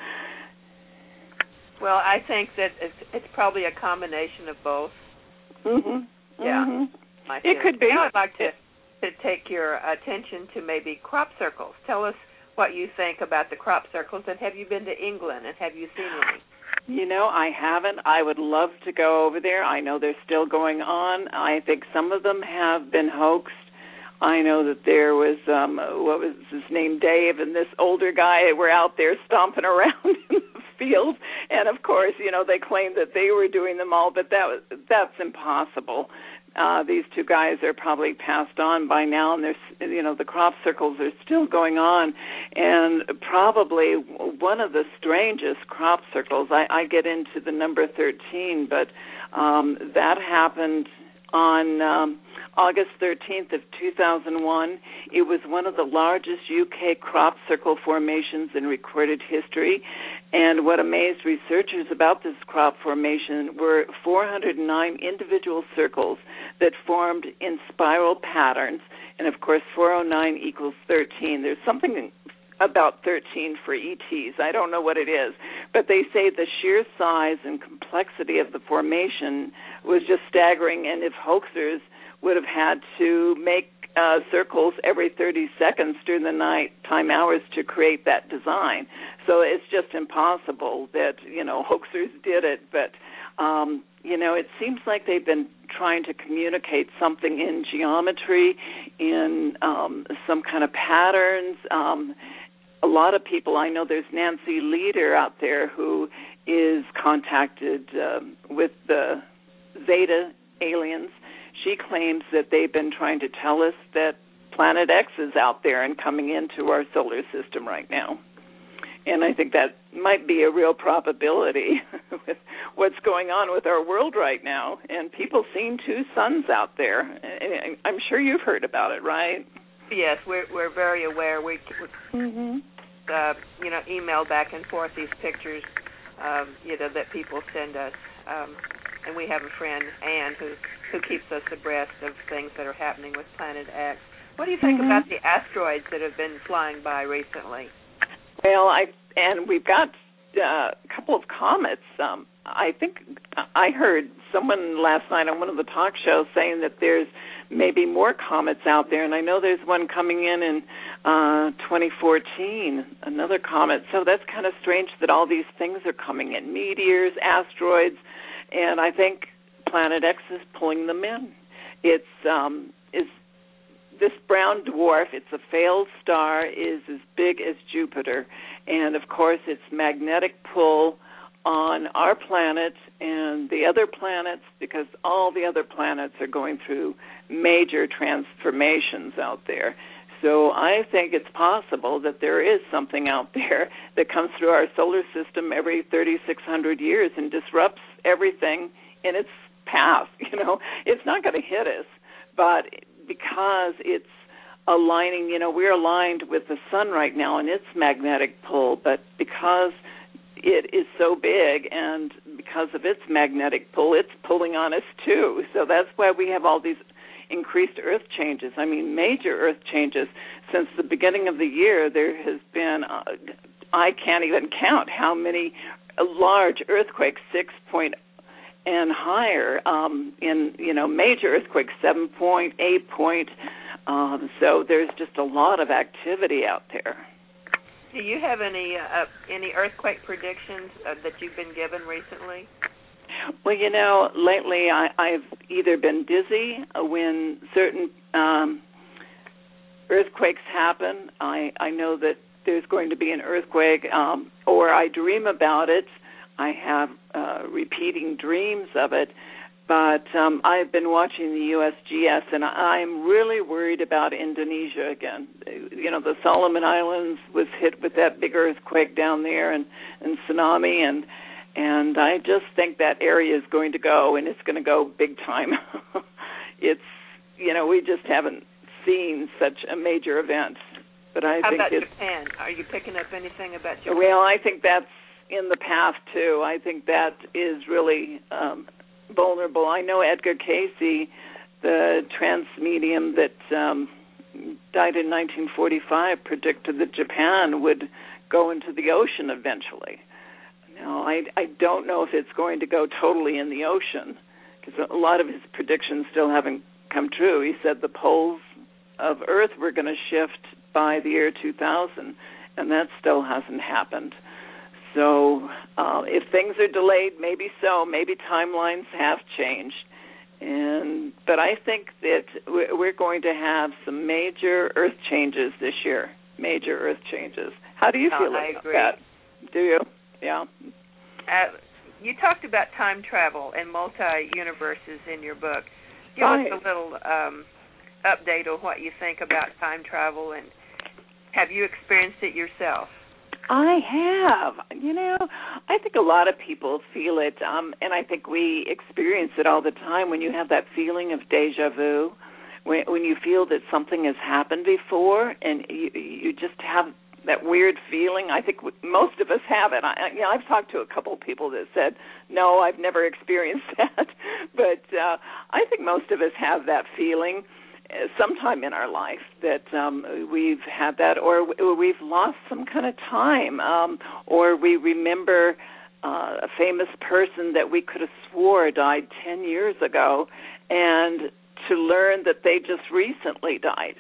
Well, I think that it's probably a combination of both. Mm-hmm. Yeah. Mm-hmm. It could be. Now I'd like to take your attention to maybe crop circles. Tell us what you think about the crop circles, and have you been to England, and have you seen any? I haven't. I would love to go over there. I know they're still going on. I think some of them have been hoaxed. I know that there was, what was his name, Dave, and this older guy were out there stomping around in the field. And, of course, they claimed that they were doing them all, but that's impossible. These two guys are probably passed on by now, and the crop circles are still going on. And probably one of the strangest crop circles, I get into the number 13, but that happened on August 13th of 2001. It was one of the largest UK crop circle formations in recorded history. And what amazed researchers about this crop formation were 409 individual circles that formed in spiral patterns. And, of course, 409 equals 13. There's something about 13 for ETs. I don't know what it is. But they say the sheer size and complexity of the formation was just staggering. And if hoaxers would have had to make circles every 30 seconds during the nighttime hours to create that design. So it's just impossible that, hoaxers did it. But, it seems like they've been trying to communicate something in geometry, in some kind of patterns. A lot of people, I know there's Nancy Leader out there who is contacted with the Zeta aliens. She claims that they've been trying to tell us that Planet X is out there and coming into our solar system right now. And I think that might be a real probability with what's going on with our world right now. And people seeing two suns out there. I'm sure you've heard about it, right? Yes, we're very aware. Mm-hmm. email back and forth these pictures, that people send us. And we have a friend, Ann, who keeps us abreast of things that are happening with Planet X. What do you think about the asteroids that have been flying by recently? Well, we've got a couple of comets. I think I heard someone last night on one of the talk shows saying that there's maybe more comets out there, and I know there's one coming in 2014, another comet. So that's kind of strange that all these things are coming in, meteors, asteroids, and I think Planet X is pulling them in. It's this brown dwarf, it's a failed star, is as big as Jupiter, and of course its magnetic pull on our planet and the other planets, because all the other planets are going through major transformations out there. So I think it's possible that there is something out there that comes through our solar system every 3,600 years and disrupts everything in its path. It's not going to hit us, but because it's aligning, we're aligned with the sun right now and its magnetic pull, but because it is so big and because of its magnetic pull, it's pulling on us too. So that's why we have all these increased earth changes. I mean, major earth changes. Since the beginning of the year, there has been, I can't even count how many large earthquakes, 6 point and higher, major earthquakes, 7 point, 8 point. So there's just a lot of activity out there. Do you have any earthquake predictions that you've been given recently? Well, lately I've either been dizzy when certain earthquakes happen. I know that there's going to be an earthquake, or I dream about it. I have repeating dreams of it. But I've been watching the USGS, and I'm really worried about Indonesia again. The Solomon Islands was hit with that big earthquake down there and tsunami, and I just think that area is going to go, and it's going to go big time. It's, we just haven't seen such a major event. But I How think about Japan? Are you picking up anything about Japan? Well, I think that's in the path, too. I think that is really vulnerable. I know Edgar Cayce, the trance medium that died in 1945, predicted that Japan would go into the ocean eventually. Now, I don't know if it's going to go totally in the ocean, because a lot of his predictions still haven't come true. He said the poles of Earth were going to shift by the year 2000, and that still hasn't happened. So if things are delayed, maybe so. Maybe timelines have changed. But I think that we're going to have some major earth changes this year, major earth changes. How do you feel about that? Do you? Yeah. You talked about time travel and multi-universes in your book. Give us a little update on what you think about time travel, and have you experienced it yourself? I have. I think a lot of people feel it, and I think we experience it all the time when you have that feeling of deja vu, when you feel that something has happened before, and you just have that weird feeling. I think most of us have it. I've talked to a couple of people that said, no, I've never experienced that, but I think most of us have that feeling sometime in our life that we've had that, or we've lost some kind of time, or we remember a famous person that we could have swore died 10 years ago, and to learn that they just recently died.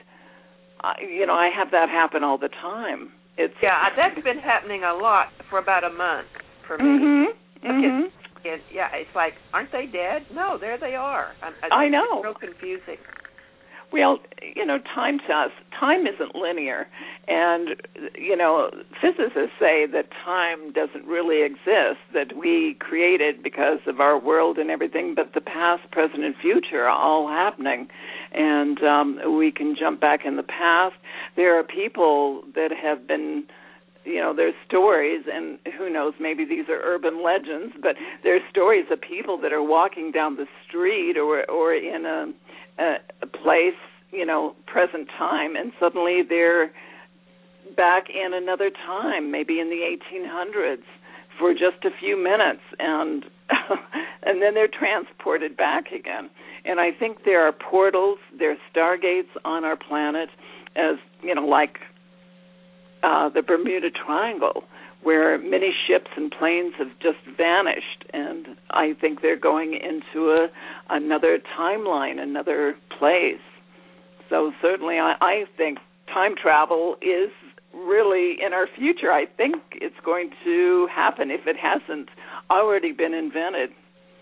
I have that happen all the time. That's been happening a lot for about a month for me. Mm-hmm. It's like, aren't they dead? No, there they are. I know. It's real confusing. Well, time to us, time isn't linear. And, physicists say that time doesn't really exist, that we created because of our world and everything, but the past, present, and future are all happening. And we can jump back in the past. There are people that have been, there's stories, and who knows, maybe these are urban legends, but there's stories of people that are walking down the street or in a place, present time, and suddenly they're back in another time, maybe in the 1800s, for just a few minutes, and and then they're transported back again. And I think there are portals, there are stargates on our planet, as like the Bermuda Triangle, where many ships and planes have just vanished, and I think they're going into another timeline, another place. So certainly I think time travel is really in our future. I think it's going to happen if it hasn't already been invented.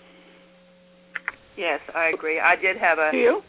Yes, I agree. I did have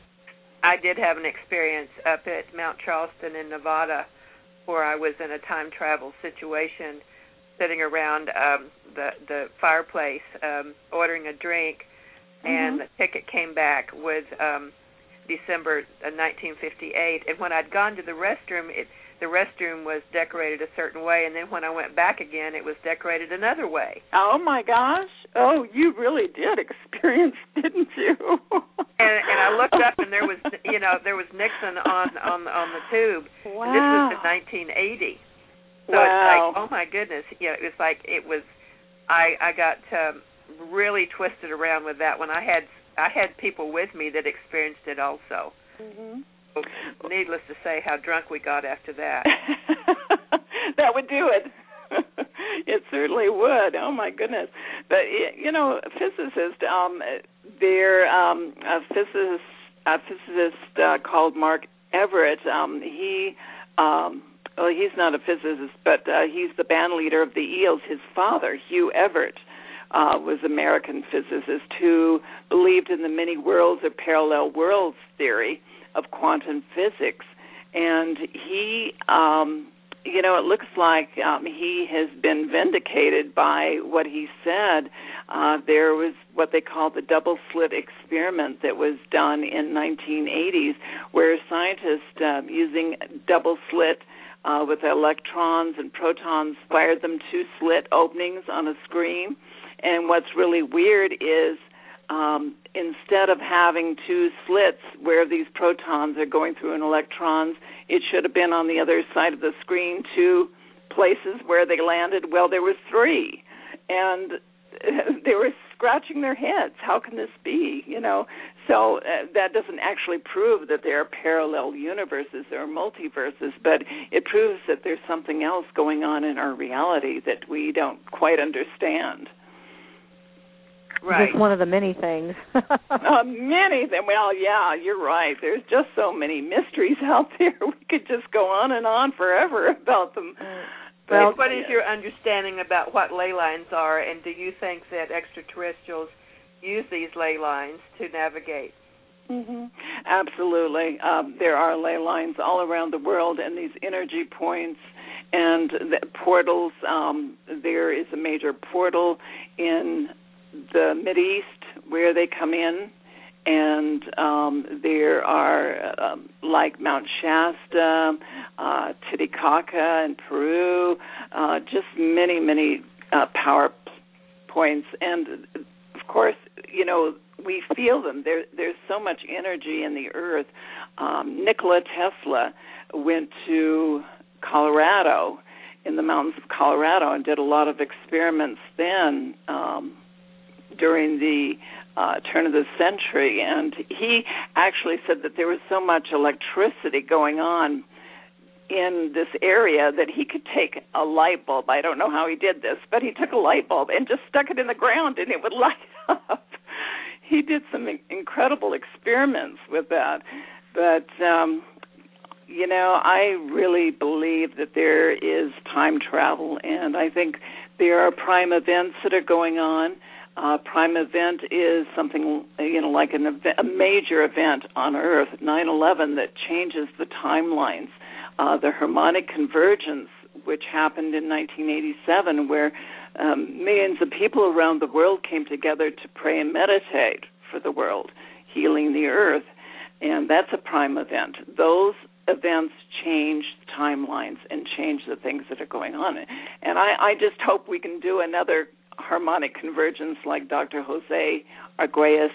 an experience up at Mount Charleston in Nevada where I was in a time travel situation, sitting around the fireplace ordering a drink, and the ticket came back with December 1958. And when I'd gone to the restroom, the restroom was decorated a certain way, and then when I went back again, it was decorated another way. Oh my gosh! Oh, you really did experience, didn't you? and I looked up, and there was Nixon on the tube. Wow! And this was in 1980. So wow! It's like, oh my goodness! It's like it was. I got really twisted around with that when I had people with me that experienced it also. Mm-hmm. Needless to say, how drunk we got after that. That would do it. It certainly would. Oh my goodness! But physicists, they're a physicist called Mark Everett. He's not a physicist, but he's the band leader of the Eels. His father, Hugh Everett, was an American physicist who believed in the many worlds or parallel worlds theory of quantum physics, and he, it looks like he has been vindicated by what he said. There was what they call the double-slit experiment that was done in 1980s, where scientists using double-slit with electrons and protons fired them two slit openings on a screen. And what's really weird is instead of having two slits where these protons are going through and electrons, it should have been on the other side of the screen, two places where they landed. Well, there was three, and they were scratching their heads. How can this be? So that doesn't actually prove that there are parallel universes or multiverses, but it proves that there's something else going on in our reality that we don't quite understand. Right. Just one of the many things. Many things. Well, yeah, you're right. There's just so many mysteries out there. We could just go on forever about them. Well, what is your understanding about what ley lines are, and do you think that extraterrestrials use these ley lines to navigate? Mm-hmm. Absolutely. There are ley lines all around the world, and these energy points and the portals. There is a major portal in the Mideast where they come in, and there are like Mount Shasta, Titicaca in Peru, just many power points. And of course, we feel them. There's so much energy in the earth. Nikola Tesla went to Colorado, in the mountains of Colorado, and did a lot of experiments then during the turn of the century, and he actually said that there was so much electricity going on in this area that he could take a light bulb. I don't know how he did this, but he took a light bulb and just stuck it in the ground and it would light up. He did some incredible experiments with that. But, I really believe that there is time travel, and I think there are prime events that are going on. Prime event is something, like a major event on Earth, 9/11, that changes the timelines. The harmonic convergence, which happened in 1987, where millions of people around the world came together to pray and meditate for the world, healing the Earth, and that's a prime event. Those events change timelines and change the things that are going on. And I just hope we can do another harmonic convergence like Dr. Jose Arguelles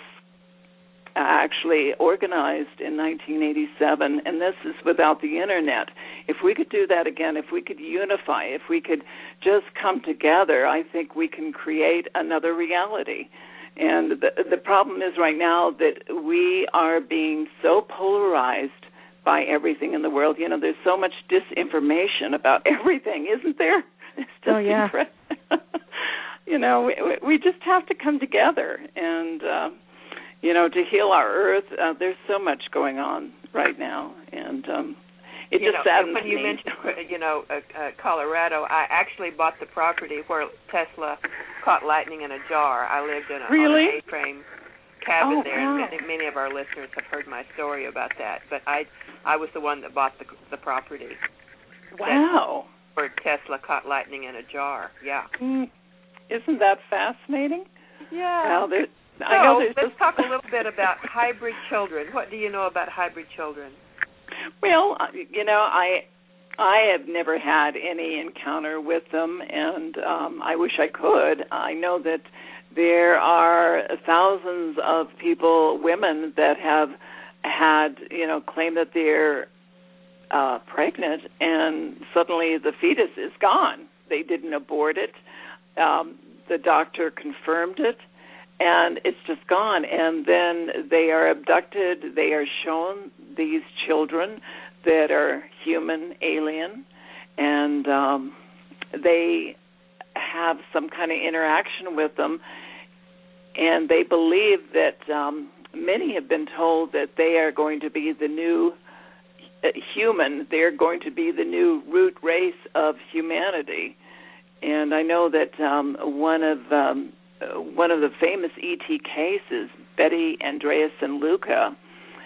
actually organized in 1987, and this is without the Internet. if we could do that again, if we could unify, if we could just come together, I think we can create another reality. And the problem is right now that we are being so polarized by everything in the world. You know, there's so much disinformation about everything, isn't there? It's just incredible. You know, we just have to come together and, you know, to heal our earth. There's so much going on right now, and it just saddens when you me. mentioned, Colorado, I actually bought the property where Tesla caught lightning in a jar. I lived in Really? on an A-frame cabin there, wow. and many of our listeners have heard my story about that. But I was the one that bought the property. Wow. Where Tesla caught lightning in a jar. Yeah. Isn't that fascinating? Yeah. Well, let's talk a little bit about hybrid children. What do you know about hybrid children? Well, you know, I have never had any encounter with them, and I wish I could. I know that there are thousands of people, women, that have had, you know, claim that they're pregnant, and suddenly the fetus is gone. They didn't abort it. The doctor confirmed it, and it's just gone. And then they are abducted. They are shown these children that are human, alien, and they have some kind of interaction with them, and they believe that many have been told that they are going to be the new human. They're going to be the new root race of humanity. And I know that one of the famous ET cases, Betty Andreasen Luca,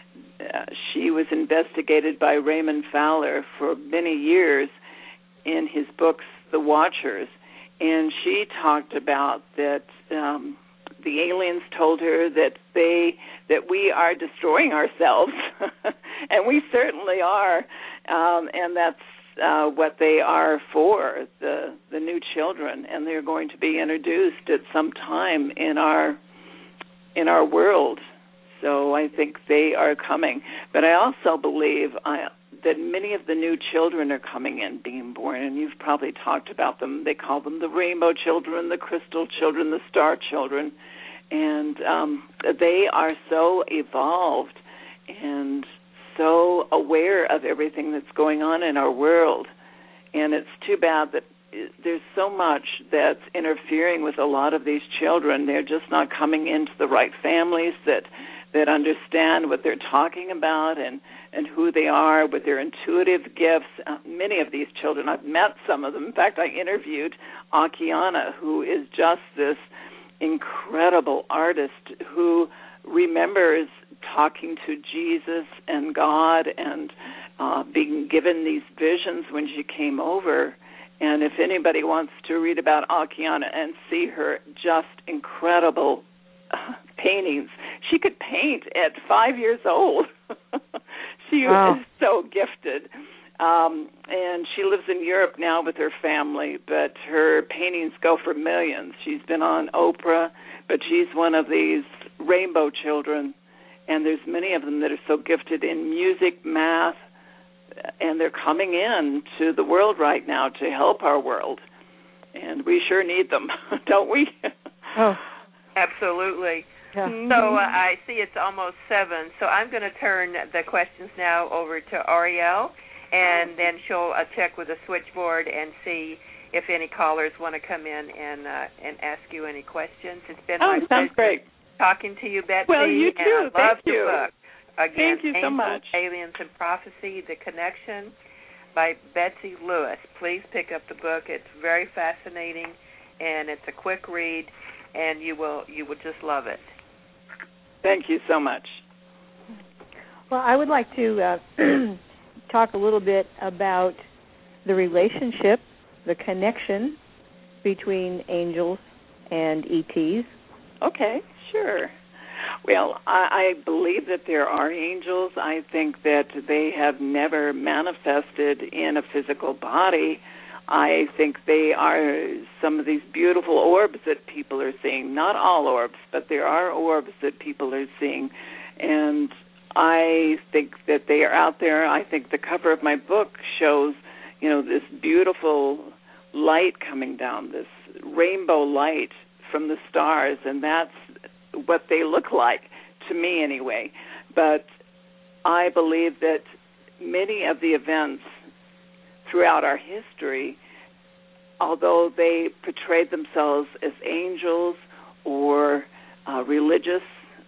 she was investigated by Raymond Fowler for many years in his books, The Watchers, and she talked about that the aliens told her that we are destroying ourselves, and we certainly are, and that's what they are for, the new children, and they're going to be introduced at some time in our world. So I think they are coming. But I also believe that many of the new children are coming in, being born, and you've probably talked about them. They call them the rainbow children, the crystal children, the star children, and they are so evolved and so aware of everything that's going on in our world. And it's too bad that there's so much that's interfering with a lot of these children. They're just not coming into the right families that understand what they're talking about and who they are with their intuitive gifts. Many of these children, I've met some of them. In fact, I interviewed Akiana, who is just this incredible artist who remembers talking to Jesus and God and being given these visions when she came over. And if anybody wants to read about Akiana and see her just incredible paintings, she could paint at 5 years old. She is so gifted. And she lives in Europe now with her family, but her paintings go for millions. She's been on Oprah, but she's one of these rainbow children, and there's many of them that are so gifted in music, math, and they're coming in to the world right now to help our world. And we sure need them, don't we? Oh, absolutely. Yeah. So I see it's almost 7, so I'm going to turn the questions now over to Ariel, and then she'll check with the switchboard and see if any callers want to come in and ask you any questions. It's been my sounds great. Talking to you, Betsy. Well, you too. And I love Thank you. The book. Again, Thank you so much. Aliens and Prophecy, The Connection by Betsy Lewis. Please pick up the book. It's very fascinating, and it's a quick read, and you will just love it. Thank you so much. Well, I would like to talk a little bit about the relationship, the connection between angels and ETs. Okay, sure. Well, I believe that there are angels. I think that they have never manifested in a physical body. I think they are some of these beautiful orbs that people are seeing. Not all orbs, but there are orbs that people are seeing. And I think that they are out there. I think the cover of my book shows, this beautiful light coming down, this rainbow light from the stars, and that's what they look like, to me anyway. But I believe that many of the events throughout our history, although they portrayed themselves as angels or religious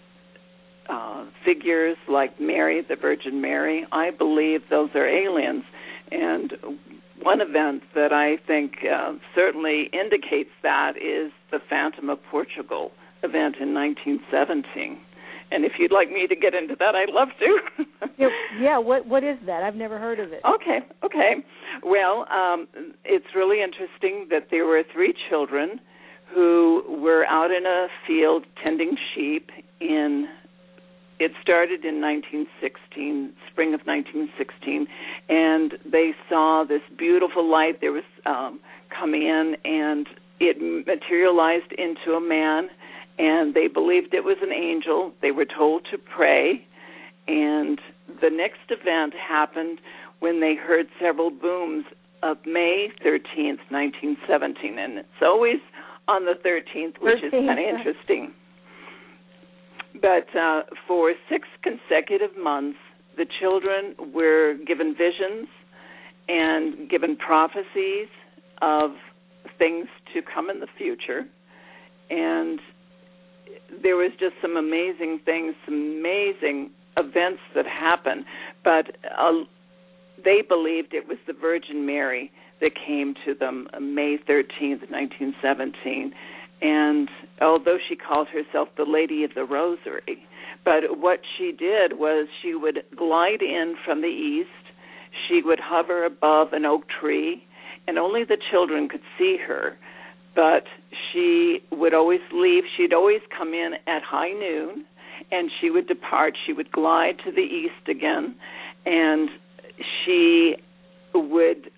figures like Mary, the Virgin Mary, I believe those are aliens. And one event that I think certainly indicates that is the Phantom of Portugal event in 1917. And if you'd like me to get into that, I'd love to. Yeah, what is that? I've never heard of it. Okay. Well, it's really interesting that there were 3 children who were out in a field tending sheep it started in 1916, spring of 1916, and they saw this beautiful light. There was come in, and it materialized into a man, and they believed it was an angel. They were told to pray, and the next event happened when they heard several booms of May 13th, 1917, and it's always on the 13th, which is kind of interesting. But for 6 consecutive months, the children were given visions and given prophecies of things to come in the future. And there was just some amazing things, some amazing events that happened. But they believed it was the Virgin Mary that came to them May 13th, 1917. And although she called herself the Lady of the Rosary, but what she did was she would glide in from the east, she would hover above an oak tree, and only the children could see her. But she would always leave. She'd always come in at high noon, and she would depart. She would glide to the east again, and she would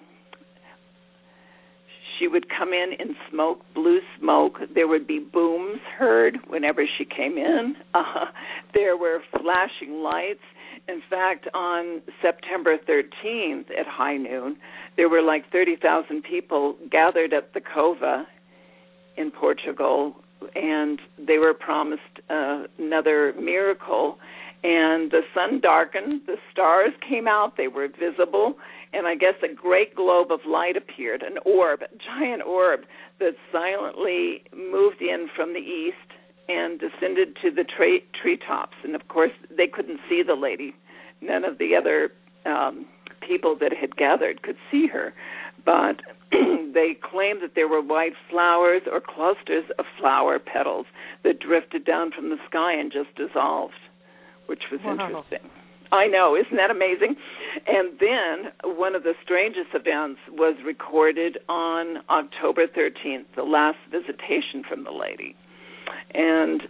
come in smoke, blue smoke. There would be booms heard whenever she came in. There were flashing lights. In fact, on September 13th at high noon, there were like 30,000 people gathered at the Cova in Portugal, and they were promised another miracle. And the sun darkened, the stars came out, they were visible, and I guess a great globe of light appeared, an orb, a giant orb that silently moved in from the east and descended to the treetops. And, of course, they couldn't see the lady. None of the other people that had gathered could see her. But they claimed that there were white flowers or clusters of flower petals that drifted down from the sky and just dissolved, which was interesting. I know, isn't that amazing? And then one of the strangest events was recorded on October 13th, the last visitation from the lady. And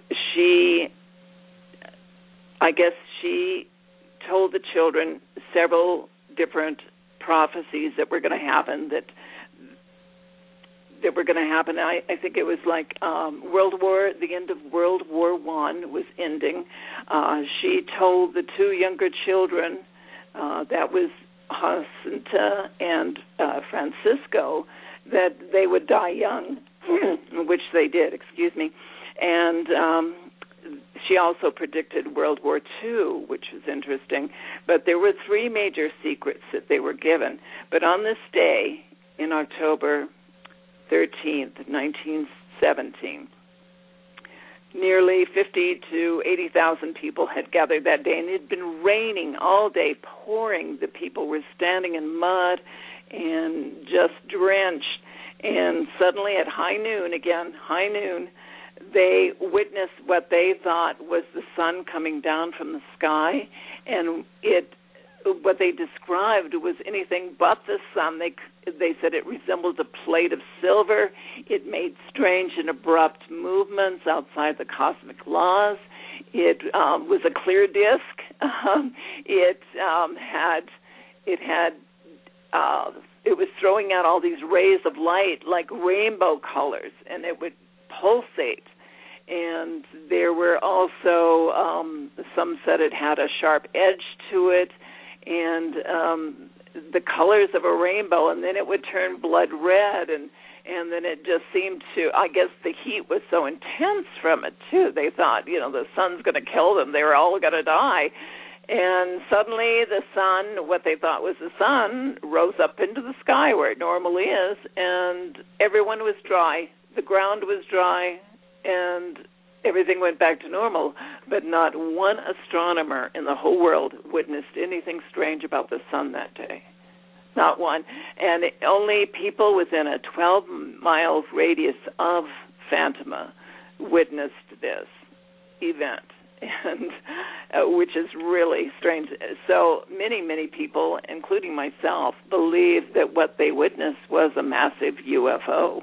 I guess she told the children several different prophecies that were going to happen, that were going to happen. I think it was like the end of World War I was ending. She told the 2 younger children, that was Jacinta and Francisco, that they would die young, which they did, and she also predicted World War II, which was interesting. But there were 3 major secrets that they were given. But on this day, in October 13th, 1917, nearly 50 to 80,000 people had gathered that day, and it had been raining all day, pouring. The people were standing in mud and just drenched. And suddenly at high noon, they witnessed what they thought was the sun coming down from the sky, and what they described was anything but the sun. They said it resembled a plate of silver. It made strange and abrupt movements outside the cosmic laws. It was a clear disk. It was throwing out all these rays of light like rainbow colors, and it would pulsate. And there were also, some said it had a sharp edge to it, and the colors of a rainbow, and then it would turn blood red, and then it just seemed to, I guess the heat was so intense from it, too. They thought, the sun's going to kill them. They were all going to die. And suddenly the sun, what they thought was the sun, rose up into the sky where it normally is, and everyone was dry. The ground was dry, and everything went back to normal. But not one astronomer in the whole world witnessed anything strange about the sun that day. Not one. And only people within a 12-mile radius of Phantom witnessed this event, and which is really strange. So many people, including myself, believe that what they witnessed was a massive UFO.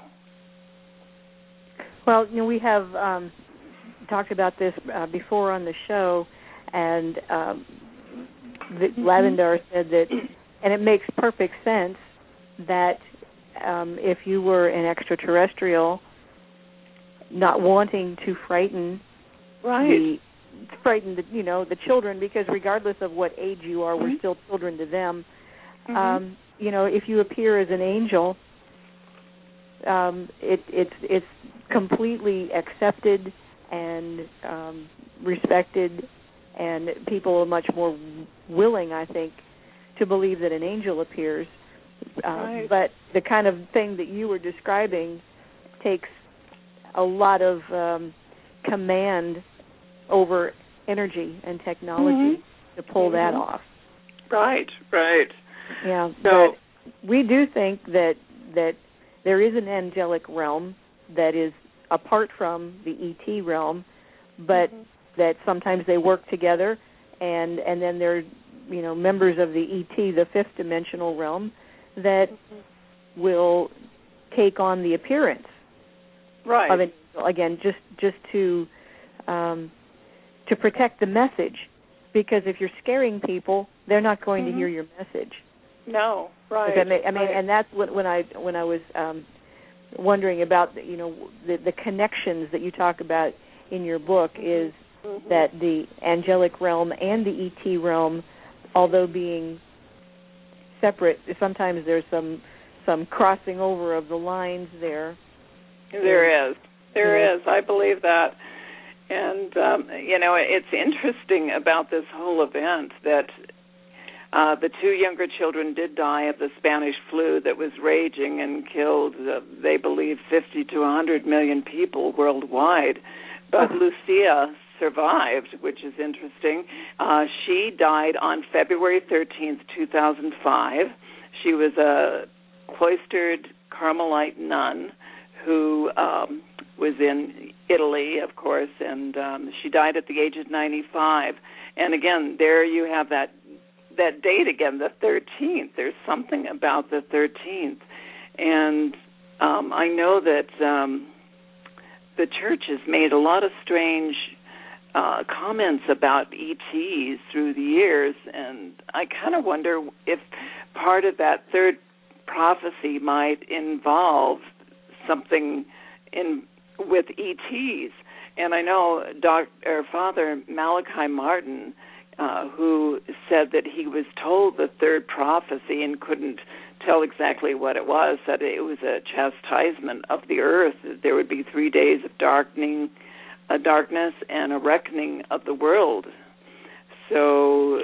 Well, we have talked about this before on the show, and Lavendar said that, and it makes perfect sense, that if you were an extraterrestrial, not wanting to frighten the children, because regardless of what age you are, we're still children to them. If you appear as an angel, it's completely accepted and respected, and people are much more willing, I think, to believe that an angel appears. But the kind of thing that you were describing takes a lot of command over energy and technology to pull that off. Right. Yeah. So we do think that there is an angelic realm that is apart from the ET realm, but that sometimes they work together, and then there are members of the ET, the fifth dimensional realm, that will take on the appearance of an angel, again, just to protect the message, because if you're scaring people, they're not going to hear your message. No, right. And that's when I was wondering about the connections that you talk about in your book, is that the angelic realm and the ET realm, although being separate, sometimes there's some crossing over of the lines there. There is. I believe that. And, it's interesting about this whole event that the two younger children did die of the Spanish flu that was raging and killed, they believe, 50 to 100 million people worldwide. But Lucia survived, which is interesting. She died on February 13th, 2005. She was a cloistered Carmelite nun who was in Italy, of course, and she died at the age of 95. And again, there you have that date again, the 13th. There's something about the 13th. And I know that the church has made a lot of strange comments about ETs through the years, and I kind of wonder if part of that third prophecy might involve something with ETs. And I know Father Malachi Martin, who said that he was told the third prophecy and couldn't tell exactly what it was, that it was a chastisement of the earth, that there would be 3 days of darkness and a reckoning of the world. So,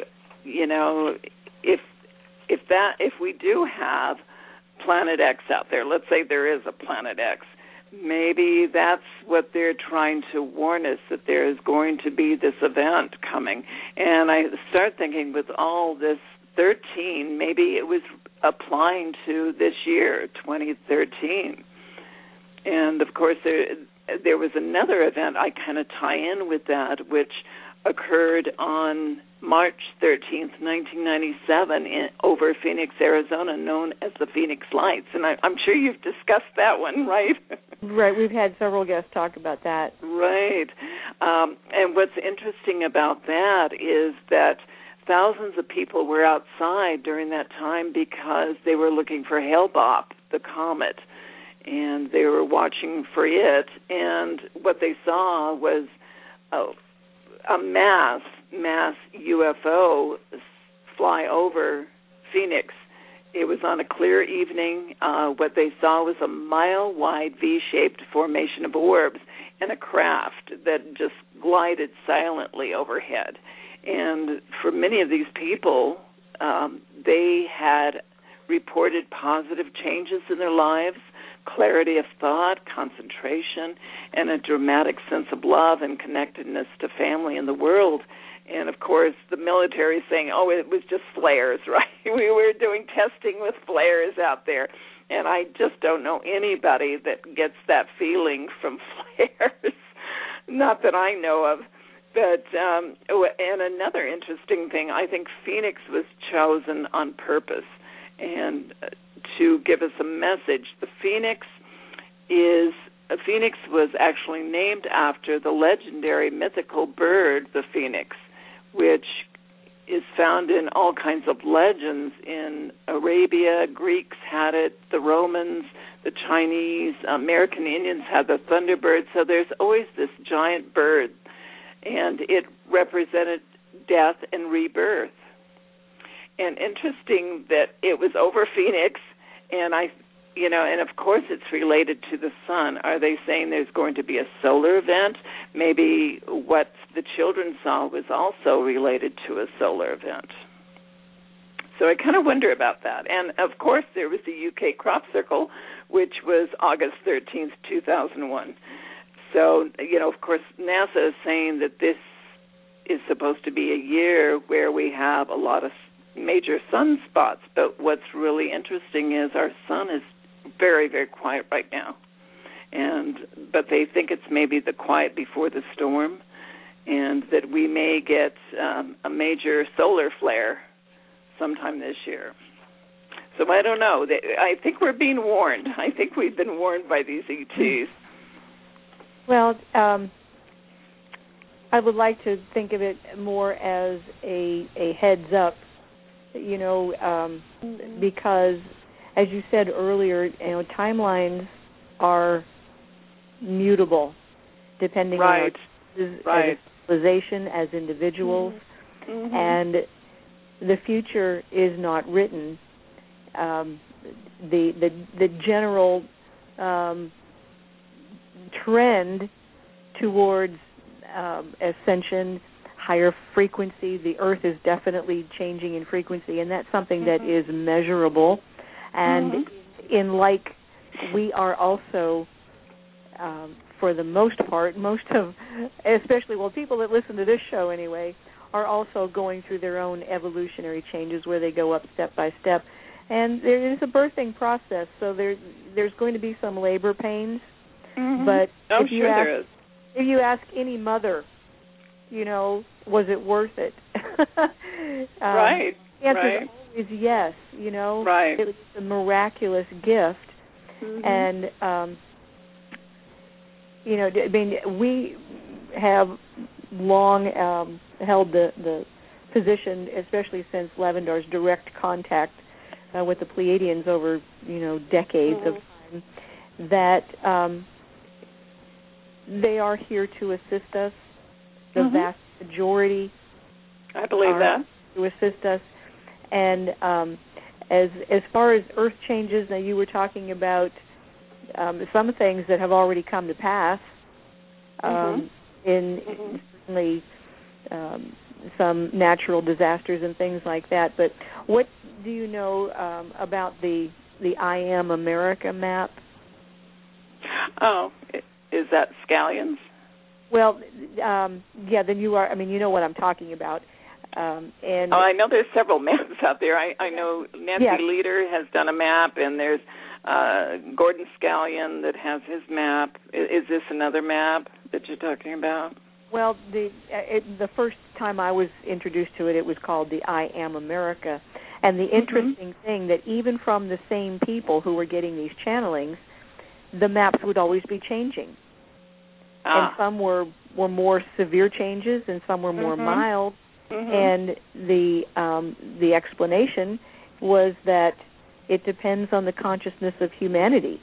if we do have Planet X out there, let's say there is a Planet X, maybe that's what they're trying to warn us, that there is going to be this event coming. And I start thinking, with all this 13, maybe it was applying to this year, 2013. And, of course, there was another event I kind of tie in with that, which occurred on March 13th, 1997, over Phoenix, Arizona, known as the Phoenix Lights. And I'm sure you've discussed that one, right? Right. We've had several guests talk about that. Right. And what's interesting about that is that thousands of people were outside during that time because they were looking for Hale-Bopp, the comet. and they were watching for it, and what they saw was a mass UFO fly over Phoenix. It was on a clear evening. What they saw was a mile-wide V-shaped formation of orbs and a craft that just glided silently overhead. And for many of these people, they had reported positive changes in their lives, clarity of thought, concentration, and a dramatic sense of love and connectedness to family and the world. And, of course, the military is saying, oh, it was just flares, right? We were doing testing with flares out there. And I just don't know anybody that gets that feeling from flares, not that I know of. But and another interesting thing, I think Phoenix was chosen on purpose and to give us a message. The Phoenix was actually named after the legendary mythical bird, the phoenix, which is found in all kinds of legends in Arabia. Greeks had it, the Romans, the Chinese, American Indians had the thunderbird. So there's always this giant bird, and it represented death and rebirth. And interesting that it was over Phoenix, and and of course it's related to the sun. Are they saying there's going to be a solar event? Maybe what the children saw was also related to a solar event. So I kind of wonder about that. And of course there was the UK crop circle, which was August 13th, 2001. So, of course, NASA is saying that this is supposed to be a year where we have a lot of major sunspots. But what's really interesting is our sun is very, very quiet right now. But they think it's maybe the quiet before the storm, and that we may get a major solar flare sometime this year. So I don't know. I think we're being warned. I think we've been warned by these ETs. Well, I would like to think of it more as a heads up, because, as you said earlier, timelines are mutable depending on our as a civilization, as individuals, and the future is not written. The general trend towards ascension, higher frequency, the Earth is definitely changing in frequency, and that's something that is measurable. And we are also, for the most part, people that listen to this show anyway, are also going through their own evolutionary changes where they go up step by step. And there is a birthing process, so there's going to be some labor pains. But if you ask any mother, was it worth it? Right. The answer is always yes. Right. It was a miraculous gift, and we have long held the position, especially since Lavendar's direct contact with the Pleiadians over decades of time, that they are here to assist us. The vast majority, I believe that, to assist us. And as far as Earth changes, now you were talking about some things that have already come to pass. In certainly some natural disasters and things like that. But what do you know about the I Am America map? Oh, is that scallions? Well, then you are. You know what I'm talking about. And I know there's several maps out there. I know Nancy Leader has done a map, and there's Gordon Scallion that has his map. Is this another map that you're talking about? Well, the first time I was introduced to it, it was called the I Am America. And the interesting thing that even from the same people who were getting these channelings, the maps would always be changing. And some were more severe changes, and some were more mild. And the explanation was that it depends on the consciousness of humanity.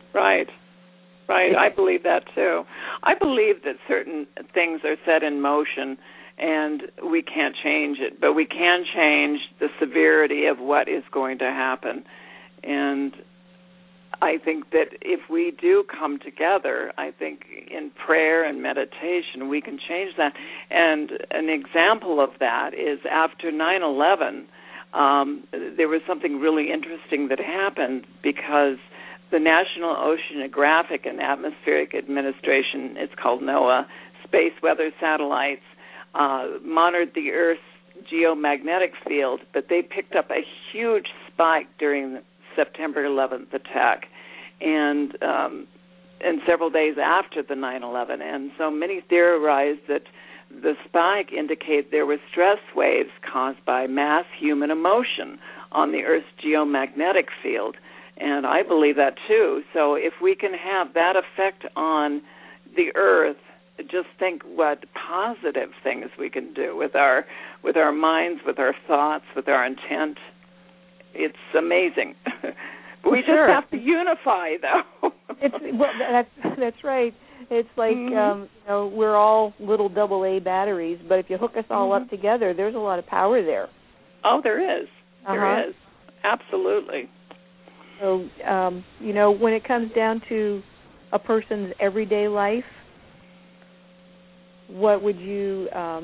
Right. Right. I believe that too. I believe that certain things are set in motion and we can't change it, but we can change the severity of what is going to happen. And I think that if we do come together, I think in prayer and meditation, we can change that. And an example of that is after 9/11, there was something really interesting that happened because the National Oceanographic and Atmospheric Administration, it's called NOAA, space weather satellites, monitored the Earth's geomagnetic field, but they picked up a huge spike during the September 11th attack, and several days after the 9/11. And so many theorized that the spike indicated there were stress waves caused by mass human emotion on the Earth's geomagnetic field. And I believe that too. So if we can have that effect on the Earth, just think what positive things we can do with our minds, with our thoughts, with our intent. It's amazing. We just have to unify, though. That's right. It's like we're all little AA batteries, but if you hook us all up together, there's a lot of power there. Oh, there is. There is. Absolutely. So, when it comes down to a person's everyday life, what would you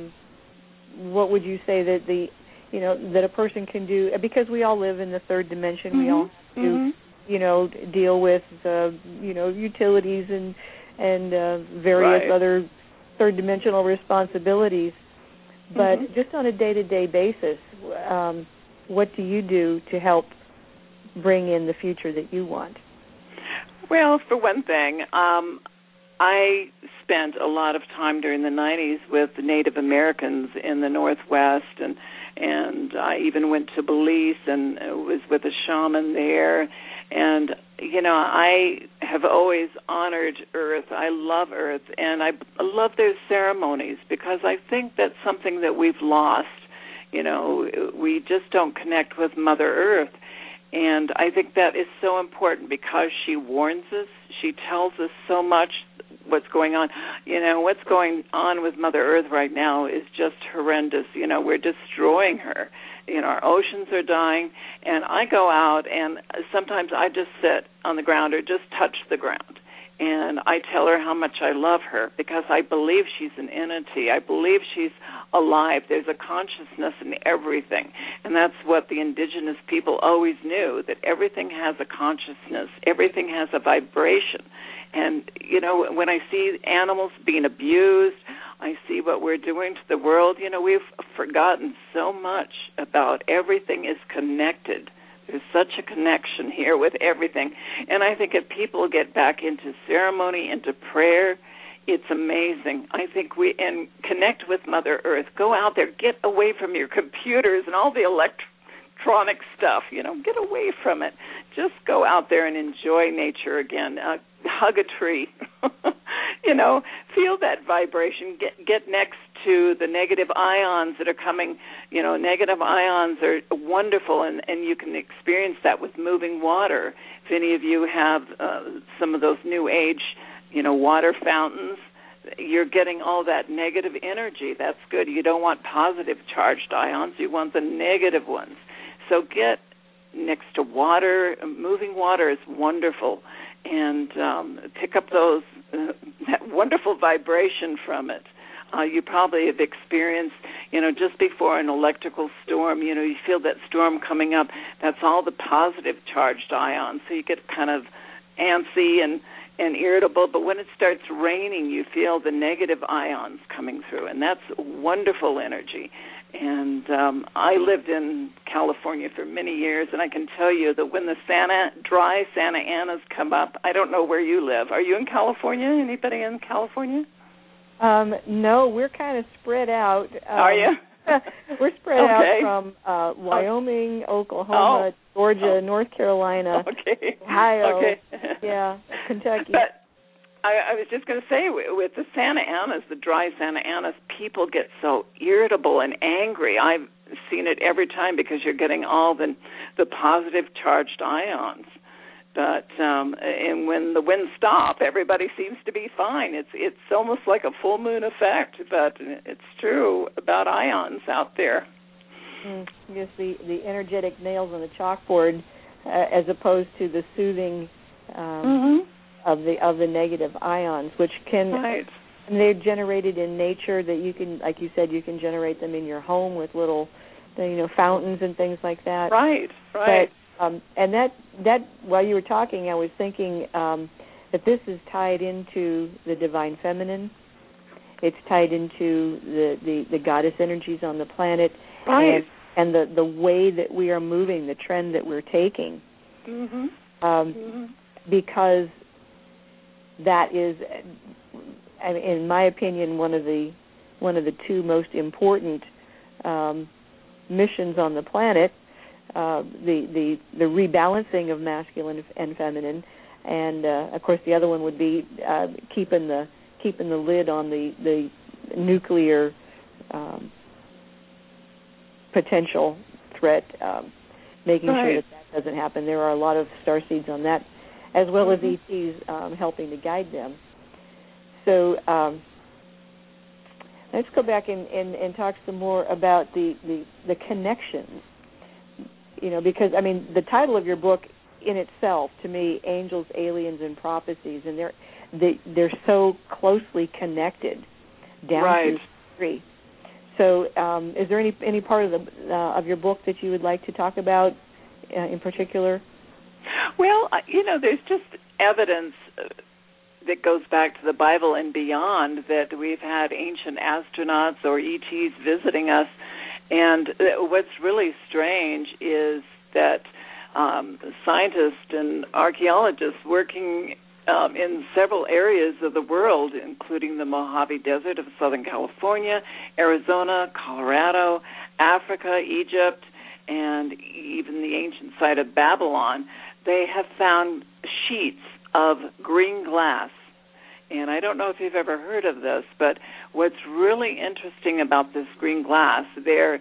say that that a person can do? Because we all live in the third dimension, we all have to, deal with utilities and various other third dimensional responsibilities. But just on a day-to-day basis, what do you do to help bring in the future that you want? Well, for one thing, I spent a lot of time during the 90s with the Native Americans in the Northwest, and I even went to Belize and was with a shaman there. And, I have always honored Earth. I love Earth, and I love their ceremonies because I think that's something that we've lost. We just don't connect with Mother Earth. And I think that is so important because she warns us. She tells us so much what's going on. What's going on with Mother Earth right now is just horrendous. We're destroying her. Our oceans are dying. And I go out, and sometimes I just sit on the ground or just touch the ground. And I tell her how much I love her because I believe she's an entity. I believe she's alive. There's a consciousness in everything. And that's what the indigenous people always knew, that everything has a consciousness. Everything has a vibration. And, when I see animals being abused, I see what we're doing to the world. We've forgotten so much about everything is connected. There's such a connection here with everything. And I think if people get back into ceremony, into prayer, it's amazing. I think and connect with Mother Earth. Go out there. Get away from your computers and all the electronic stuff. Get away from it. Just go out there and enjoy nature again. Hug a tree. Feel that vibration. Get next to the negative ions that are coming. Negative ions are wonderful, and you can experience that with moving water. If any of you have some of those new age, water fountains, you're getting all that negative energy. That's good. You don't want positive charged ions. You want the negative ones. So get next to water. Moving water is wonderful. And pick up that wonderful vibration from it. You probably have experienced, just before an electrical storm, you feel that storm coming up. That's all the positive charged ions. So you get kind of antsy and irritable. But when it starts raining, you feel the negative ions coming through. And that's wonderful energy. And I lived in California for many years, and I can tell you that when the dry Santa Anas come up, I don't know where you live. Are you in California? Anybody in California? No, we're kind of spread out. Are you? We're spread out from Wyoming, Oklahoma, Georgia, North Carolina, Ohio, Kentucky. But I was just going to say, with the Santa Anas, the dry Santa Anas, people get so irritable and angry. I've seen it every time because you're getting all the positive charged ions. But and when the winds stop, everybody seems to be fine. It's almost like a full moon effect, but it's true about ions out there. Just the energetic nails on the chalkboard, as opposed to the soothing of the negative ions, which can. Right. And they're generated in nature that you can, like you said, you can generate them in your home with little, fountains and things like that. Right. But, and that while you were talking, I was thinking that this is tied into the divine feminine. It's tied into the goddess energies on the planet, right? And the way that we are moving, the trend that we're taking. Because that is, in my opinion, one of the two most important missions on the planet. The rebalancing of masculine and feminine, and of course the other one would be keeping the lid on the nuclear potential threat, making sure that doesn't happen. There are a lot of starseeds on that, as well as ETs helping to guide them. So let's go back and talk some more about the connections. Because, the title of your book in itself, to me, Angels, Aliens, and Prophecies, and they're so closely connected down to history. So is there any part of your book that you would like to talk about in particular? Well, there's just evidence that goes back to the Bible and beyond that we've had ancient astronauts or ETs visiting us. And what's really strange is that scientists and archaeologists working in several areas of the world, including the Mojave Desert of Southern California, Arizona, Colorado, Africa, Egypt, and even the ancient site of Babylon, they have found sheets of green glass. And I don't know if you've ever heard of this, but what's really interesting about this green glass, the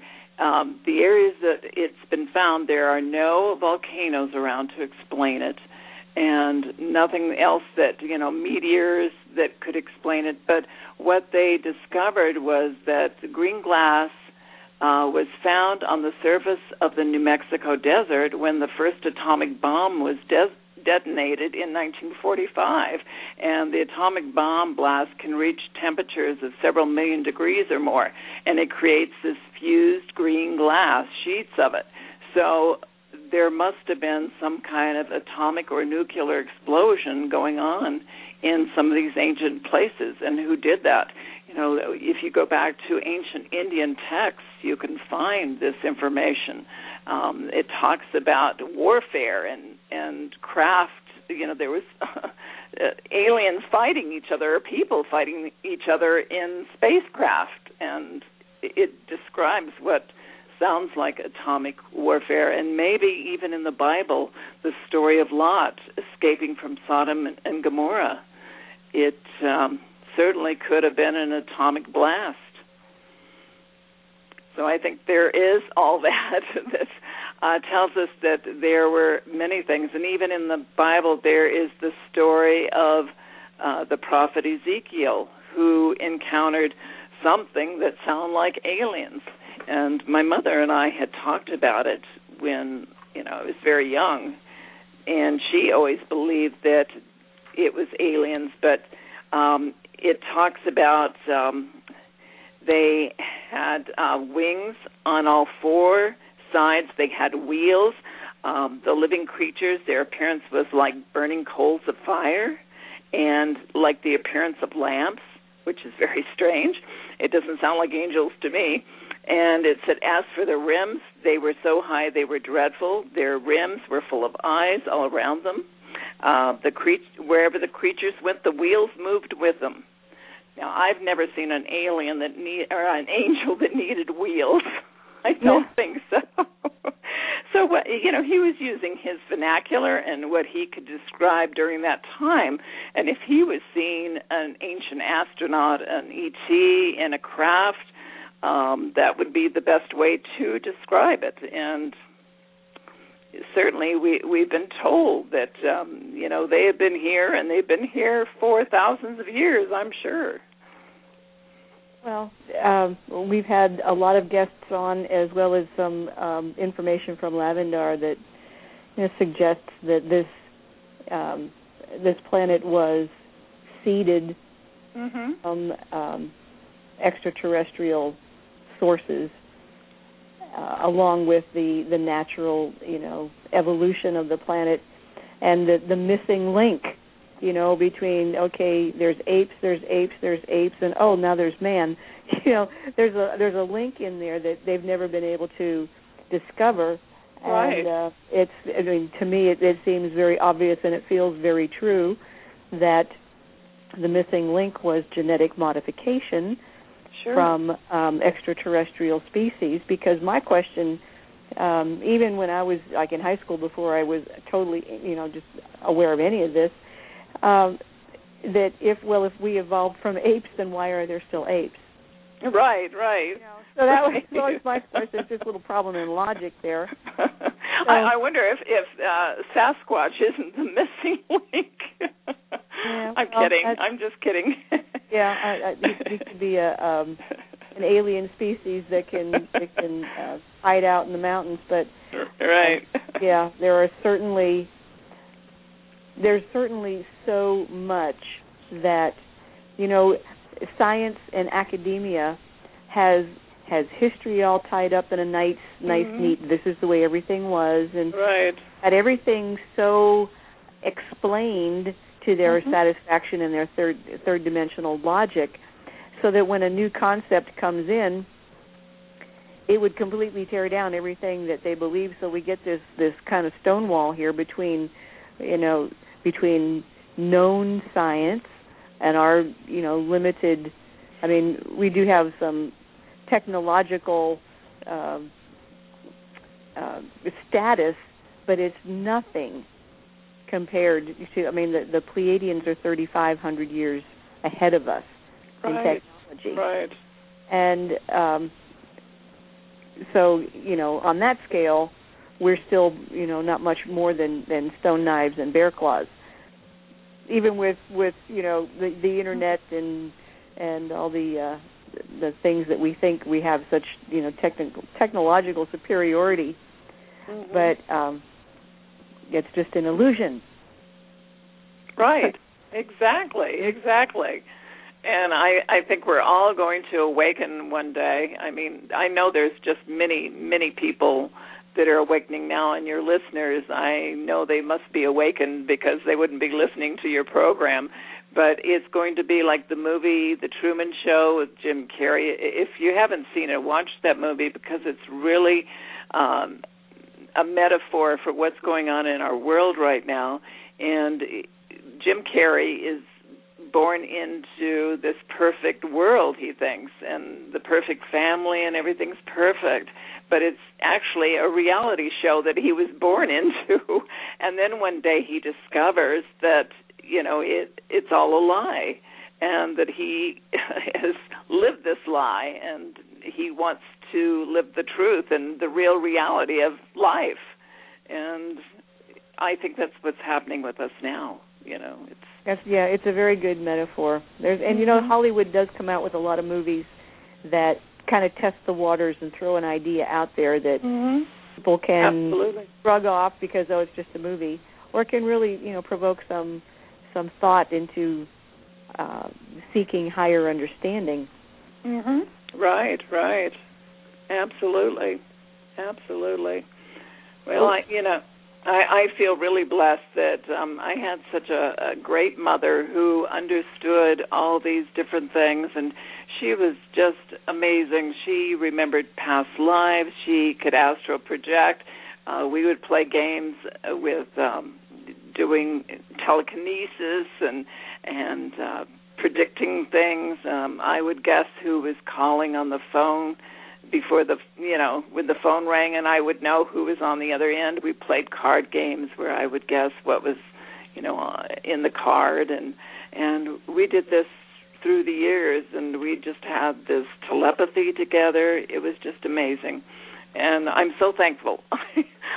areas that it's been found, there are no volcanoes around to explain it, and nothing else that, meteors that could explain it. But what they discovered was that the green glass was found on the surface of the New Mexico desert when the first atomic bomb was detonated in 1945, and the atomic bomb blast can reach temperatures of several million degrees or more, and it creates this fused green glass, sheets of it. So there must have been some kind of atomic or nuclear explosion going on in some of these ancient places, and who did that? If you go back to ancient Indian texts, you can find this information. It talks about warfare and craft. There was aliens fighting each other, or people fighting each other in spacecraft, and it describes what sounds like atomic warfare. And maybe even in the Bible, the story of Lot escaping from Sodom and Gomorrah. It certainly could have been an atomic blast. So I think there is all that tells us that there were many things. And even in the Bible, there is the story of the prophet Ezekiel, who encountered something that sounded like aliens. And my mother and I had talked about it when, I was very young. And she always believed that it was aliens. But it talks about they had wings on all four sides. They had wheels. The living creatures, their appearance was like burning coals of fire and like the appearance of lamps, which is very strange. It doesn't sound like angels to me. And it said, as for the rims, they were so high they were dreadful. Their rims were full of eyes all around them. Wherever the creatures went, the wheels moved with them. Now, I've never seen an alien or an angel that needed wheels. I don't think so. So, he was using his vernacular and what he could describe during that time. And if he was seeing an ancient astronaut, an ET in a craft, that would be the best way to describe it. And certainly we've been told that they have been here, and they've been here for thousands of years, I'm sure. Well, we've had a lot of guests on, as well as some information from Lavendar that suggests that this planet was seeded from extraterrestrial sources, along with the natural, evolution of the planet, and the missing link, between, there's apes, and now there's man. There's a link in there that they've never been able to discover. Right. And to me, it seems very obvious, and it feels very true that the missing link was genetic modification from extraterrestrial species. Because my question, even when I was in high school, before I was totally, just aware of any of this, that if we evolved from apes, then why are there still apes? Right. So that was always my question. It's just a little problem in logic there. I wonder if Sasquatch isn't the missing link. I'm kidding. I'm just kidding. It could be an alien species that can hide out in the mountains, but there's certainly so much that science and academia has history all tied up in a nice, neat. This is the way everything was, and had everything so explained to their satisfaction and their third dimensional logic, so that when a new concept comes in, it would completely tear down everything that they believe. So we get this kind of stonewall here between known science and our limited. I mean, we do have some technological status, but it's nothing compared to. The Pleiadians are 3,500 years ahead of us in technology, and so on that scale, we're still not much more than stone knives and bear claws. Even with the internet and all the things that we think we have such technological superiority, but it's just an illusion. Right. Exactly. And I think we're all going to awaken one day. I know there's just many people that are awakening now, and your listeners, I know they must be awakened because they wouldn't be listening to your program. But it's going to be like the movie The Truman Show with Jim Carrey. If you haven't seen it, watch that movie, because it's really a metaphor for what's going on in our world right now. And Jim Carrey is born into this perfect world, he thinks, and the perfect family, and everything's perfect. But it's actually a reality show that he was born into. And then one day he discovers that, it's all a lie, and that he has lived this lie, and he wants to live the truth and the real reality of life. And I think that's what's happening with us now. It's a very good metaphor. Hollywood does come out with a lot of movies that kind of test the waters and throw an idea out there that people can shrug off because it's just a movie, or it can really provoke some thought into seeking higher understanding. Right. Absolutely. Well, I feel really blessed that I had such a great mother who understood all these different things, and she was just amazing. She remembered past lives. She could astral project. We would play games with doing telekinesis and predicting things. I would guess who was calling on the phone before when the phone rang, and I would know who was on the other end. We played card games where I would guess what was, in the card, and we did this through the years, and we just had this telepathy together. It was just amazing, and I'm so thankful.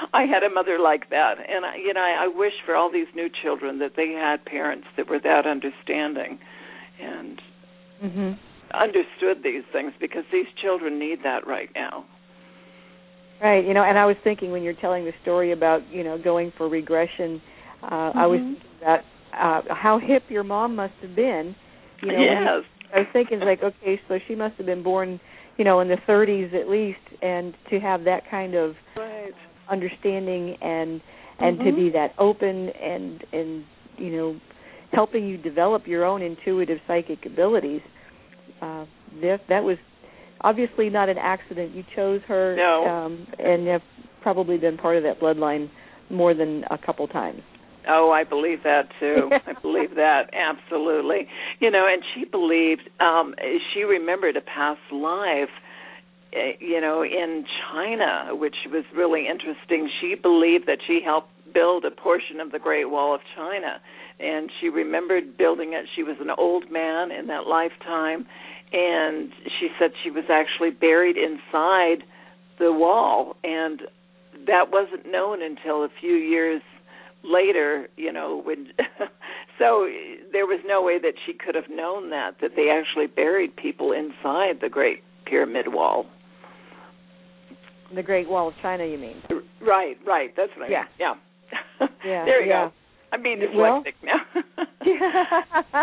I had a mother like that, and I wish for all these new children that they had parents that were that understanding and understood these things, because these children need that right now. Right, and I was thinking when you're telling the story about, going for regression, I was thinking about how hip your mom must have been. Yes. I was thinking, like, okay, so she must have been born, in the 30s at least, and to have that kind of understanding and to be that open and helping you develop your own intuitive psychic abilities, that was obviously not an accident. You chose her, and have probably been part of that bloodline more than a couple times. Oh, I believe that, too. I believe that, absolutely. And she believed, she remembered a past life, in China, which was really interesting. She believed that she helped build a portion of the Great Wall of China, and she remembered building it. She was an old man in that lifetime, and she said she was actually buried inside the wall, and that wasn't known until a few years later, when so there was no way that she could have known that they actually buried people inside the Great Pyramid Wall. The Great Wall of China, you mean? Right, that's what I mean. Yeah. There you go. I'm being dyslexic now.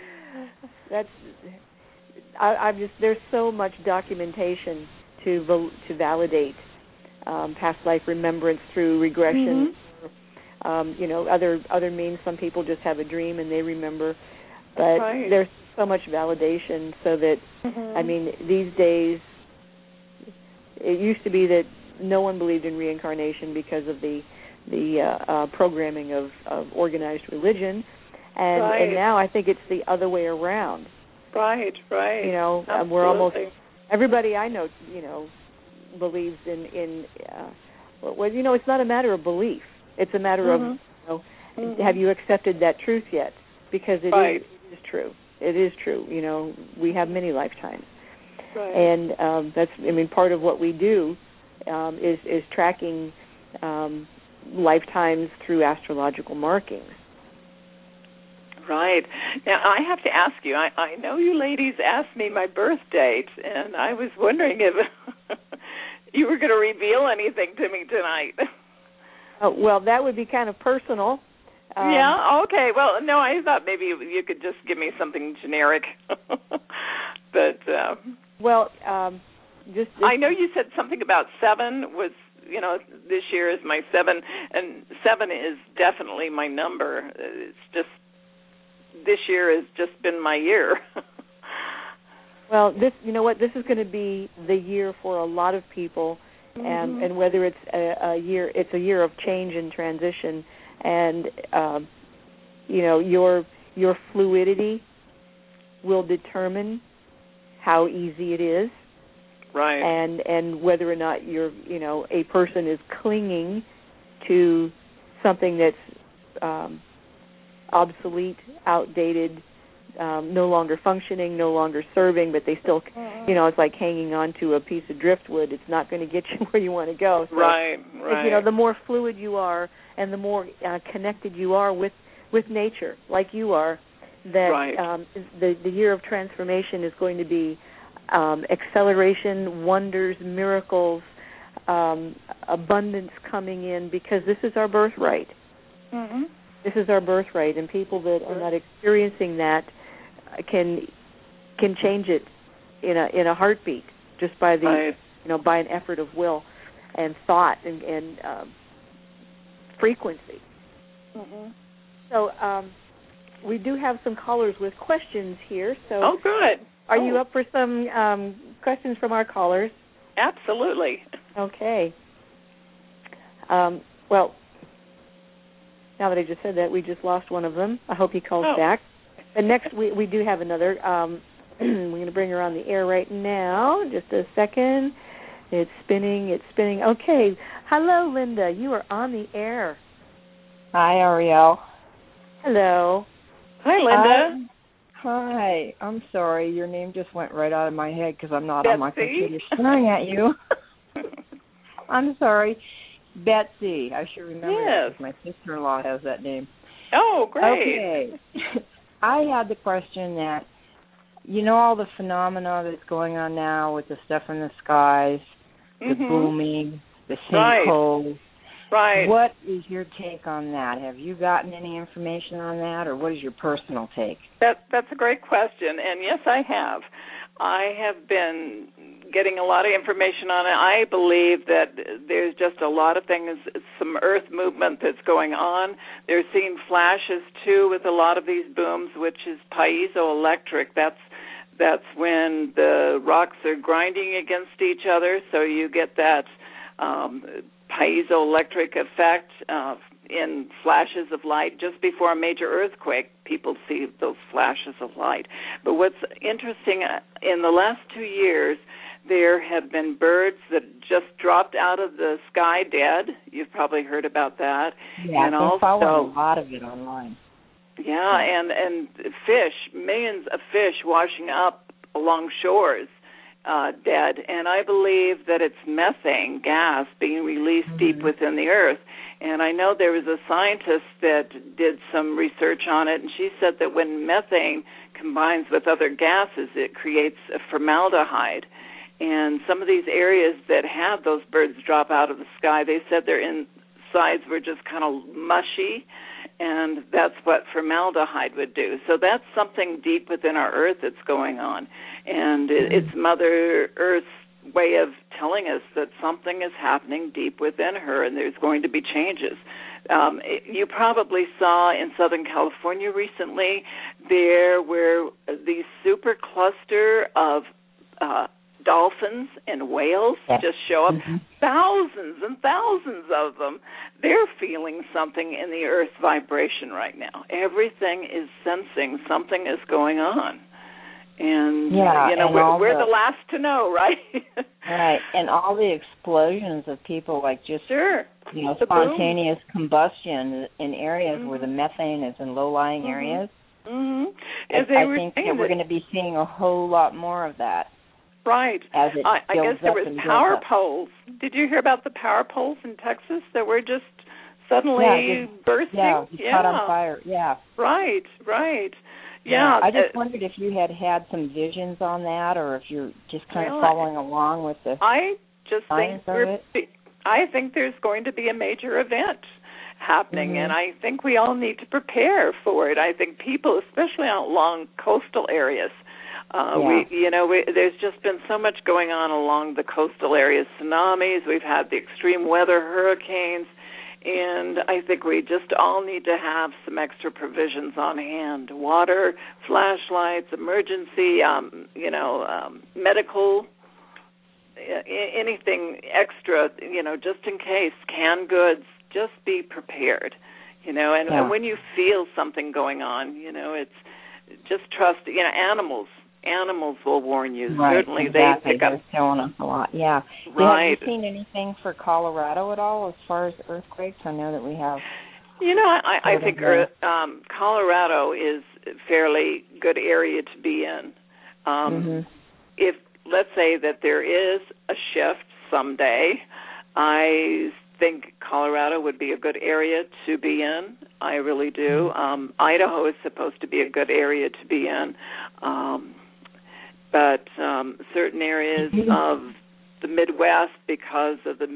I'm just, there's so much documentation to validate past life remembrance through regression. Other means, some people just have a dream and they remember, but there's so much validation, so that these days, it used to be that no one believed in reincarnation because of the programming of organized religion, and now I think it's the other way around. Right. We're almost, everybody I know, believes in it's not a matter of belief. It's a matter of, have you accepted that truth yet? Because it is true. It is true. We have many lifetimes. Right. And that's, part of what we do is tracking lifetimes through astrological markings. Right. Now, I have to ask you, I know you ladies asked me my birth date, and I was wondering if you were going to reveal anything to me tonight. Well, that would be kind of personal. Yeah, okay. Well, no, I thought maybe you could just give me something generic. But, just I know you said something about 7 was, this year is my 7, and 7 is definitely my number. It's just, this year has just been my year. Well, this is going to be the year for a lot of people, and whether it's a year of change and transition, and your fluidity will determine how easy it is, right? And whether or not a person is clinging to something that's obsolete, outdated, no longer functioning, no longer serving, but they still, it's like hanging on to a piece of driftwood. It's not going to get you where you want to go. So, right. The more fluid you are and the more connected you are with nature, like you are, that the year of transformation is going to be acceleration, wonders, miracles, abundance coming in, because this is our birthright. Mm-hmm. This is our birthright, and people that are not experiencing that can change it in a heartbeat, just by the by an effort of will and thought and frequency. Mm-hmm. So we do have some callers with questions here. So good. Are you up for some questions from our callers? Absolutely. Okay. Well, now that I just said that, we just lost one of them. I hope he calls back. And next, we do have another. We're going to bring her on the air right now. Just a second. It's spinning. Okay. Hello, Linda. You are on the air. Hi, Ariel. Hello. Hi, Linda. Hi. I'm sorry. Your name just went right out of my head because I'm not on my computer staring at you. I'm sorry. Betsy. I should remember that Yes. because my sister-in-law has that name. Oh, great. Okay. I had the question that, you know, all the phenomena that's going on now with the stuff in the skies, the booming, the sinkholes. Right. What is your take on that? Have you gotten any information on that, or what is your personal take? That's a great question, and yes, I have. I have been getting a lot of information on it. I believe that there's just a lot of things, some earth movement that's going on. They're seeing flashes, too, with a lot of these booms, which is piezoelectric. That's when the rocks are grinding against each other, so you get that piezoelectric effect in flashes of light. Just before a major earthquake, people see those flashes of light. But what's interesting, in the last 2 years, there have been birds that just dropped out of the sky dead. You've probably heard about that. Yeah, and I've been following a lot of it online. Yeah, and fish, millions of fish washing up along shores, dead. And I believe that it's methane gas being released deep within the earth. And I know there was a scientist that did some research on it, and she said that when methane combines with other gases, it creates a formaldehyde. And some of these areas that had those birds drop out of the sky, they said their insides were just kind of mushy, and that's what formaldehyde would do. So that's something deep within our earth that's going on. And it's Mother Earth's way of telling us that something is happening deep within her, and there's going to be changes. You probably saw in Southern California recently, there were these super cluster of dolphins and whales just show up, thousands and thousands of them. They're feeling something in the Earth's vibration right now. Everything is sensing something is going on. And, you know, we're the last to know, right? Right, and all the explosions of people, like just, you know, spontaneous combustion in areas where the methane is in low-lying areas. I think that we're going to be seeing a whole lot more of that. Right. As it I guess there was power poles. Did you hear about the power poles in Texas that were just suddenly bursting? Yeah, caught on fire. Yeah. Right, right. Yeah. I just wondered if you had some visions on that, or if you're just kind of following along with the science of it. I think there's going to be a major event happening, and I think we all need to prepare for it. I think people, especially along coastal areas, there's just been so much going on along the coastal areas. Tsunamis, we've had the extreme weather, hurricanes, and I think we just all need to have some extra provisions on hand. Water, flashlights, emergency, medical, anything extra, just in case, canned goods, just be prepared, and when you feel something going on, it's just trust, Animals will warn you. Right, certainly exactly. They pick up. They're showing us a lot, yeah. Right. Have you seen anything for Colorado at all as far as earthquakes? I know that we have. I think Colorado is a fairly good area to be in. If, let's say that there is a shift someday, I think Colorado would be a good area to be in. I really do. Idaho is supposed to be a good area to be in. But certain areas of the Midwest, because of the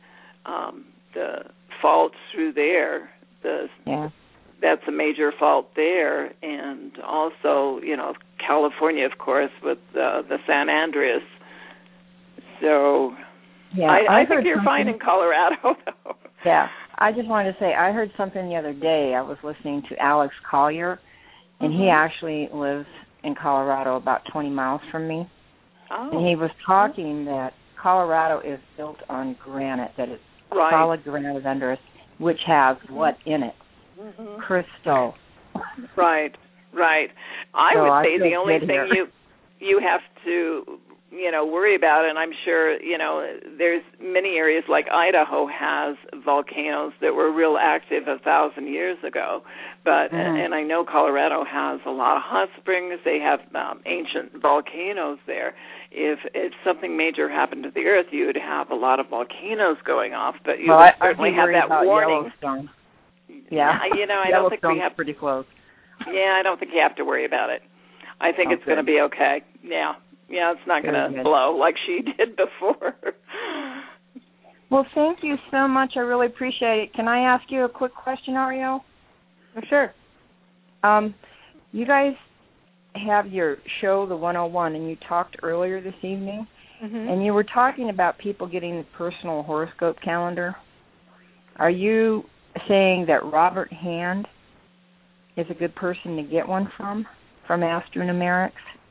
fault through there, that's a major fault there, and also, California, of course, with the San Andreas. So, I think you're fine in Colorado, though. Yeah, I just wanted to say, I heard something the other day. I was listening to Alex Collier, and he actually lives in Colorado, about 20 miles from me. And he was talking that Colorado is built on granite, that it's solid granite under us, which has what in it? Crystal. Right. I would say the only thing you have to worry about it. And I'm sure, there's many areas like Idaho has volcanoes that were real active 1,000 years ago. But and I know Colorado has a lot of hot springs. They have ancient volcanoes there. If something major happened to the Earth, you would have a lot of volcanoes going off. But you would certainly have that warning. Yellowstone. Yeah, I don't think we have pretty close. Yeah, I don't think you have to worry about it. I think it's going to be okay. Yeah, it's not going to blow like she did before. Well, thank you so much. I really appreciate it. Can I ask you a quick question, Ariel? Sure. You guys have your show, The 101, and you talked earlier this evening, and you were talking about people getting the personal horoscope calendar. Are you saying that Robert Hand is a good person to get one from Astronumerics?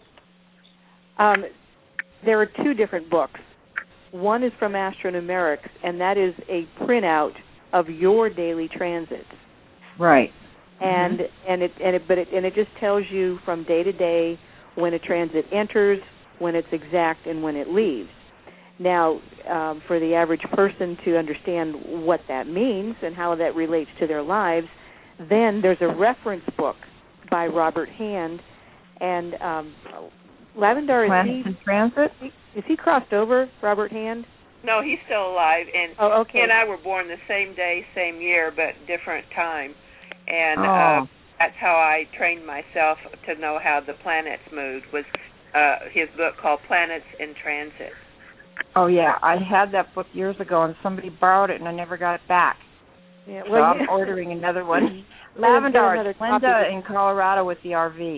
There are two different books. One is from Astronumerics, and that is a printout of your daily transits. Right. And it just tells you from day to day when a transit enters, when it's exact, and when it leaves. Now, for the average person to understand what that means and how that relates to their lives, then there's a reference book by Robert Hand. And Lavendar, is he crossed over, Robert Hand? No, he's still alive. And okay. He and I were born the same day, same year, but different time. And that's how I trained myself to know how the planets moved, was his book called Planets in Transit. Oh, yeah. I had that book years ago, and somebody borrowed it, and I never got it back. Yeah, so I'm ordering another one. Lavendar, it's Linda in Colorado with the RV.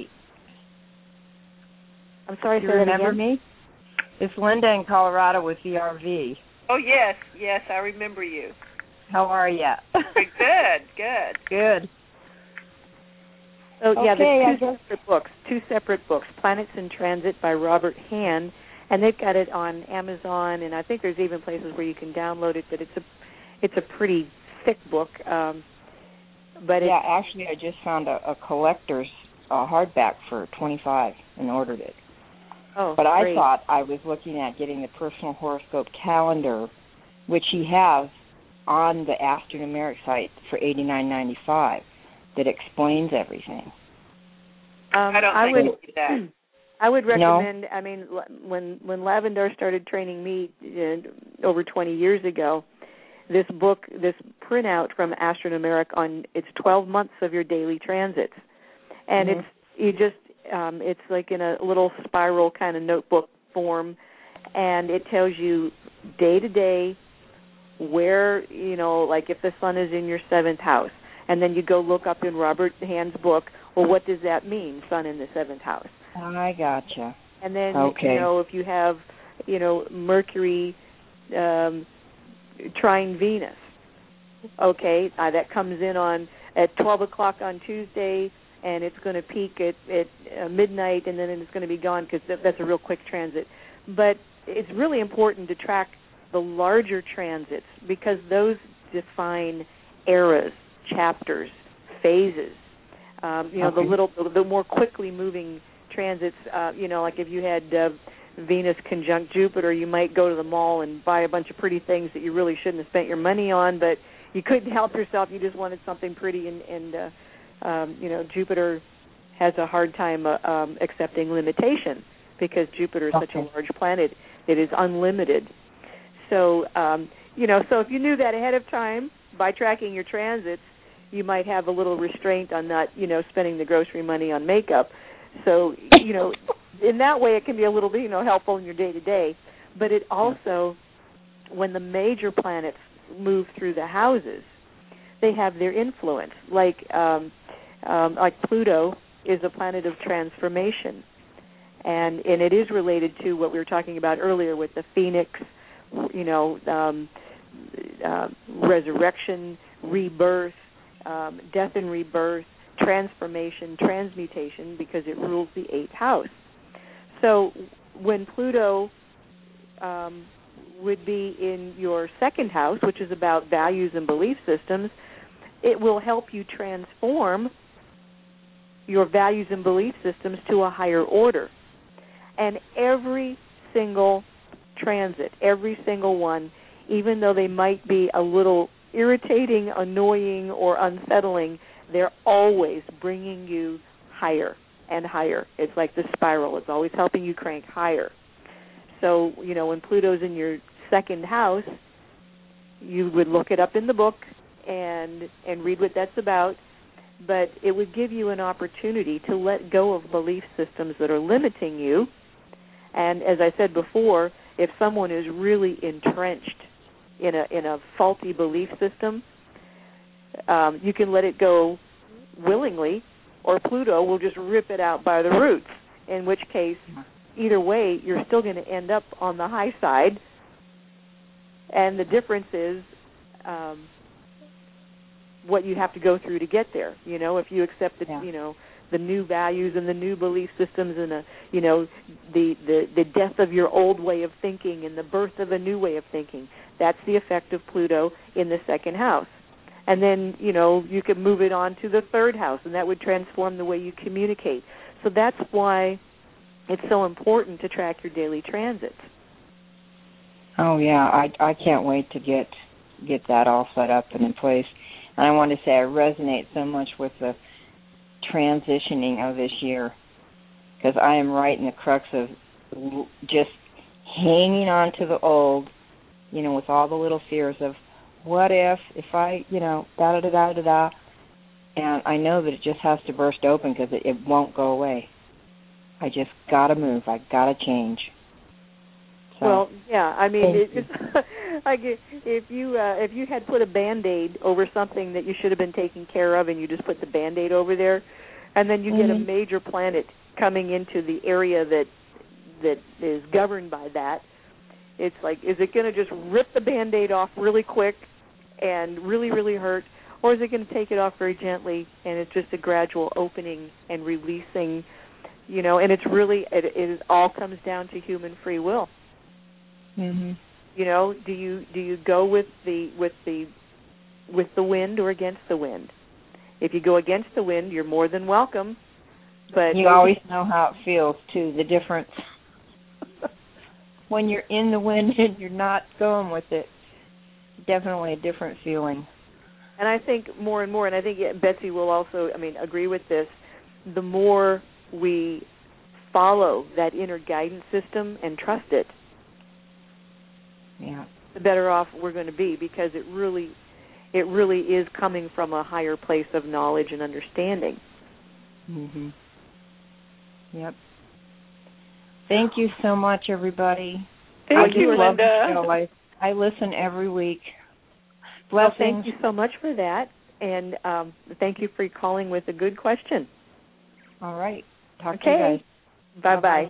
I'm sorry, do you remember me? It's Linda in Colorado with the RV. Oh, yes, I remember you. How are you? Good. Oh, yeah, there's two separate books, Planets in Transit by Robert Hand, and they've got it on Amazon, and I think there's even places where you can download it, but it's a pretty thick book. Actually, I just found a collector's hardback for $25 and ordered it. Oh, but great. I thought I was looking at getting the personal horoscope calendar, which he has on the Astronumeric site for $89.95, that explains everything. I would need that. I would recommend. No? I mean, when Lavendar started training me over 20 years ago, this printout from Astronumeric it's 12 months of your daily transits, and it's like in a little spiral kind of notebook form, and it tells you day to day where, like if the sun is in your 7th house, and then you go look up in Robert Hand's book, well, what does that mean, sun in the 7th house? I gotcha. And then, if you have, Mercury trine Venus, that comes in at 12 o'clock on Tuesday, and it's going to peak at midnight, and then it's going to be gone because that's a real quick transit. But it's really important to track the larger transits because those define eras, chapters, phases. The more quickly moving transits, like if you had Venus conjunct Jupiter, you might go to the mall and buy a bunch of pretty things that you really shouldn't have spent your money on, but you couldn't help yourself. You just wanted something pretty, and Jupiter has a hard time accepting limitation because Jupiter is such a large planet. It is unlimited. So, so if you knew that ahead of time by tracking your transits, you might have a little restraint on not, spending the grocery money on makeup. So, in that way it can be a little bit, helpful in your day-to-day. But it also, when the major planets move through the houses, they have their influence. Like Pluto is a planet of transformation. And it is related to what we were talking about earlier with the phoenix, resurrection, rebirth, death and rebirth, transformation, transmutation, because it rules the 8th house. So when Pluto would be in your 2nd house, which is about values and belief systems, it will help you transform your values and belief systems to a higher order. And every single transit, every single one, even though they might be a little irritating, annoying, or unsettling, they're always bringing you higher and higher. It's like the spiral. It's always helping you crank higher. So, when Pluto's in your second house, you would look it up in the book and read what that's about, but it would give you an opportunity to let go of belief systems that are limiting you. And as I said before, if someone is really entrenched in a faulty belief system, you can let it go willingly, or Pluto will just rip it out by the roots, in which case, either way, you're still going to end up on the high side. And the difference is what you have to go through to get there. If you accept the new values and the new belief systems and the death of your old way of thinking and the birth of a new way of thinking, that's the effect of Pluto in the second house. And then, you could move it on to the third house, and that would transform the way you communicate. So that's why it's so important to track your daily transits. Oh, yeah. I can't wait to get that all set up and in place. And I want to say I resonate so much with the transitioning of this year, because I am right in the crux of just hanging on to the old, with all the little fears of what if I, da-da-da-da-da-da. And I know that it just has to burst open because it won't go away. I just got to move. I got to change. So, well, yeah, I mean, it's like if you had put a Band-Aid over something that you should have been taking care of, and you just put the Band-Aid over there, and then you get a major planet coming into the area that is governed by that, it's like, is it going to just rip the Band-Aid off really quick and really, really hurt, or is it going to take it off very gently, and it's just a gradual opening and releasing, and it's really, it all comes down to human free will. Mm-hmm. Do you go with the wind or against the wind? If you go against the wind, you're more than welcome. But you always know how it feels too. The difference when you're in the wind and you're not going with it. Definitely a different feeling. And I think more and more, and I think Betsy will also, agree with this. The more we follow that inner guidance system and trust it, the better off we're going to be, because it really is coming from a higher place of knowledge and understanding. Mhm. Yep. Thank you so much, everybody. Thank you, love Linda. the show. I listen every week. Blessings. Well, thank you so much for that, and thank you for calling with a good question. All right. Talk to you guys. Bye-bye.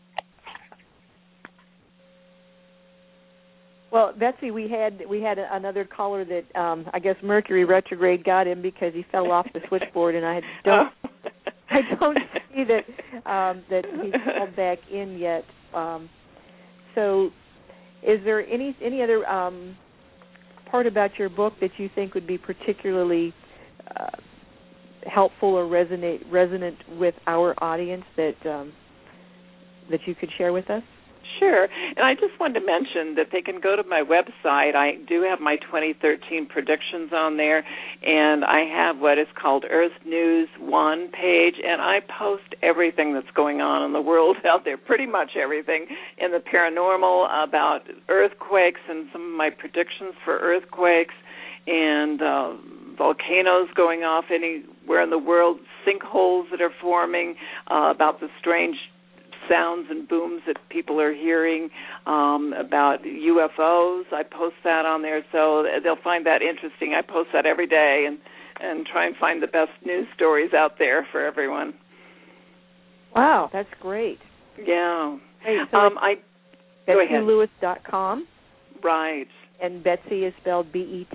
Well, Betsy, we had another caller that I guess Mercury retrograde got him because he fell off the switchboard, and I don't see that he's called back in yet. So, is there any other part about your book that you think would be particularly helpful or resonant with our audience that you could share with us? Sure. And I just wanted to mention that they can go to my website. I do have my 2013 predictions on there, and I have what is called Earth News 1 page, and I post everything that's going on in the world out there, pretty much everything in the paranormal, about earthquakes and some of my predictions for earthquakes and volcanoes going off anywhere in the world, sinkholes that are forming, about the strange sounds and booms that people are hearing, about UFOs. I post that on there, so they'll find that interesting. I post that every day and try and find the best news stories out there for everyone. Wow, that's great. Yeah. Hey, so go ahead. BetsyLewis.com. Right. And Betsy is spelled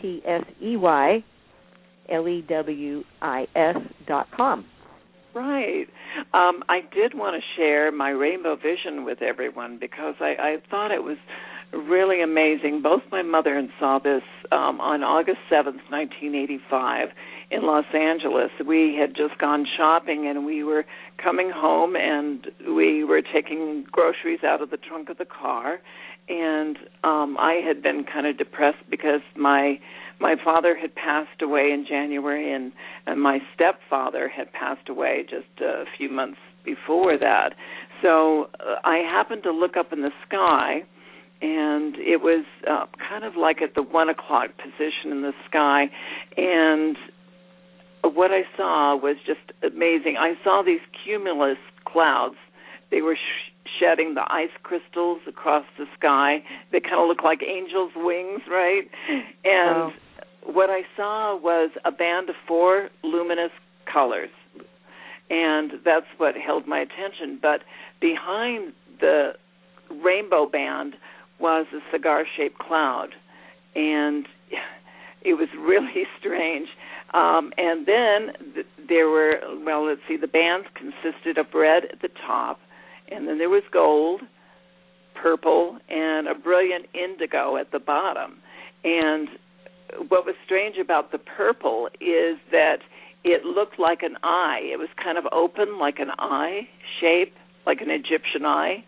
BetsyLewis.com. Right. I did want to share my rainbow vision with everyone because I thought it was really amazing. Both my mother and saw this on August 7th, 1985 in Los Angeles. We had just gone shopping, and we were coming home, and we were taking groceries out of the trunk of the car, and I had been kind of depressed because my father had passed away in January, and my stepfather had passed away just a few months before that. So I happened to look up in the sky, and it was kind of like at the 1 o'clock position in the sky, and what I saw was just amazing. I saw these cumulus clouds. They were shedding the ice crystals across the sky. They kind of look like angels' wings, right? And what I saw was a band of 4 luminous colors, and that's what held my attention. But behind the rainbow band was a cigar-shaped cloud, and it was really strange. And then there were, the bands consisted of red at the top, and then there was gold, purple, and a brilliant indigo at the bottom. And what was strange about the purple is that it looked like an eye. It was kind of open, like an eye shape, like an Egyptian eye.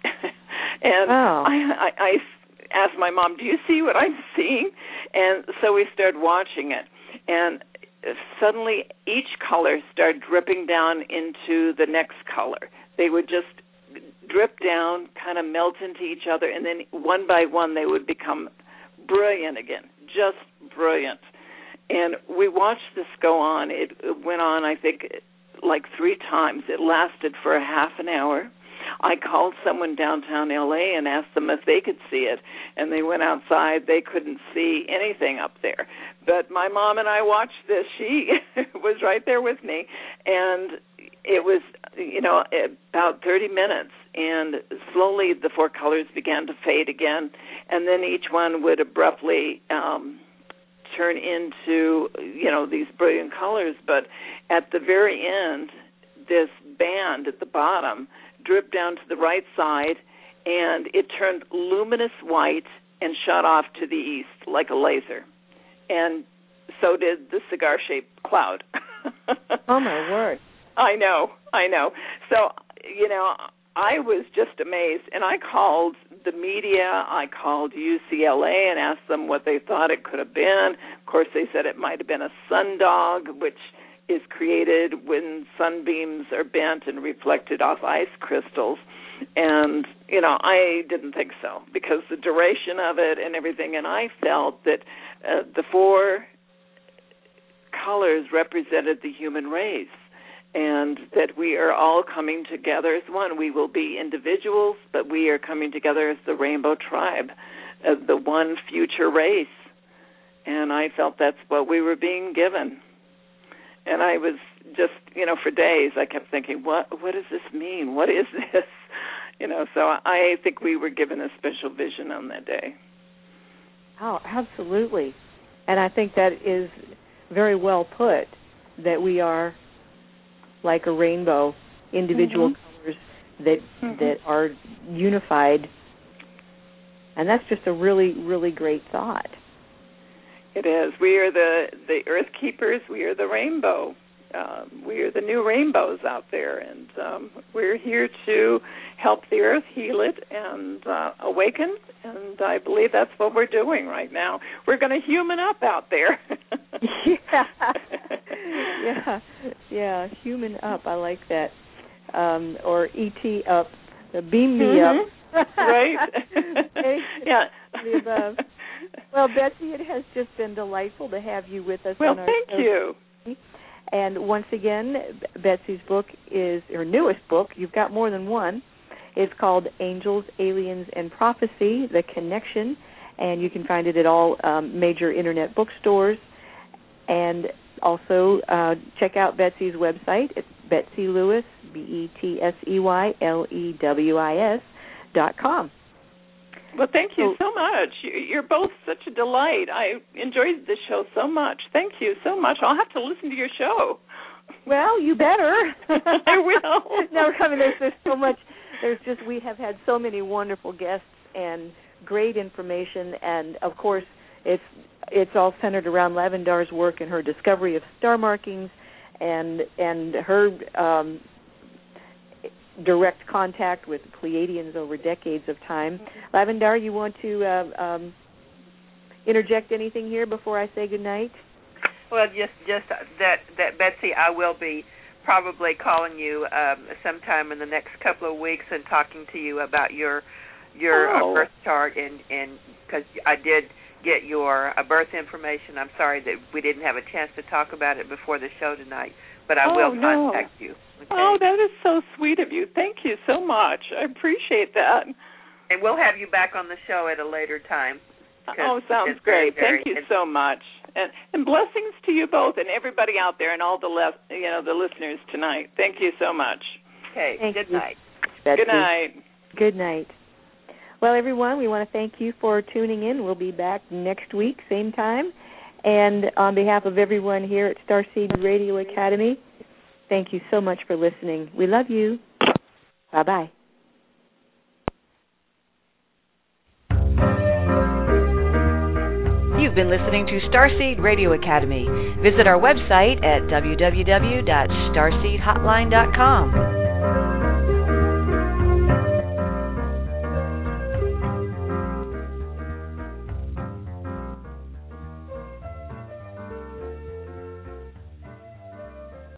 And I asked my mom, "Do you see what I'm seeing?" And so we started watching it. And suddenly each color started dripping down into the next color. They would just drip down, kind of melt into each other, and then one by one they would become brilliant again, just brilliant. And we watched this go on. It went on, I think, like 3 times. It lasted for a half an hour. I called someone downtown L.A. and asked them if they could see it, and they went outside. They couldn't see anything up there. But my mom and I watched this. She was right there with me, and it was, about 30 minutes, and slowly the 4 colors began to fade again, and then each one would abruptly turn into, these brilliant colors. But at the very end, this band at the bottom dripped down to the right side, and it turned luminous white and shot off to the east like a laser. And so did the cigar-shaped cloud. Oh, my word. I know. So, I was just amazed, and I called the media. I called UCLA and asked them what they thought it could have been. Of course, they said it might have been a sundog, which is created when sunbeams are bent and reflected off ice crystals. And, I didn't think so because the duration of it and everything, and I felt that the 4 colors represented the human race, and that we are all coming together as one. We will be individuals, but we are coming together as the Rainbow Tribe, as the one future race. And I felt that's what we were being given. And I was just, for days I kept thinking, what does this mean? What is this? So I think we were given a special vision on that day. Oh, absolutely. And I think that is very well put, that we are like a rainbow, individual colors that are unified. And that's just a really, really great thought. It is. We are the Earth Keepers. We are the rainbow. We are the new rainbows out there, and we're here to help the Earth heal it and awaken, and I believe that's what we're doing right now. We're going to human up out there. Yeah, human up. I like that. Or E.T. up, beam me up. Right? Yeah. The above. Well, Betsy, it has just been delightful to have you with us. Well, on our thank you. And once again, Betsy's book is her newest book. You've got more than one. It's called Angels, Aliens, and Prophecy, The Connection, and you can find it at all major internet bookstores. And also check out Betsy's website. It's Betsy Lewis, BetsyLewis.com. Well, thank you so much. You're both such a delight. I enjoyed this show so much. Thank you so much. I'll have to listen to your show. Well, you better. I will. No, there's so much. We have had so many wonderful guests and great information, and of course, it's all centered around Lavendar's work and her discovery of star markings, and her direct contact with Pleiadians over decades of time. Lavendar, you want to interject anything here before I say good night? Well, just that Betsy, I will be probably calling you sometime in the next couple of weeks and talking to you about your birth chart, and because I did get your birth information. I'm sorry that we didn't have a chance to talk about it before the show tonight, but I will contact you. Okay? Oh, that is so sweet of you. Thank you so much. I appreciate that. And we'll have you back on the show at a later time. Oh, sounds great. Thank you so much. And blessings to you both and everybody out there and all the listeners tonight. Thank you so much. Okay. Good night. Good night. Good night. Well, everyone, we want to thank you for tuning in. We'll be back next week, same time. And on behalf of everyone here at Starseed Radio Academy, thank you so much for listening. We love you. Bye-bye. You've been listening to Starseed Radio Academy. Visit our website at www.starseedhotline.com.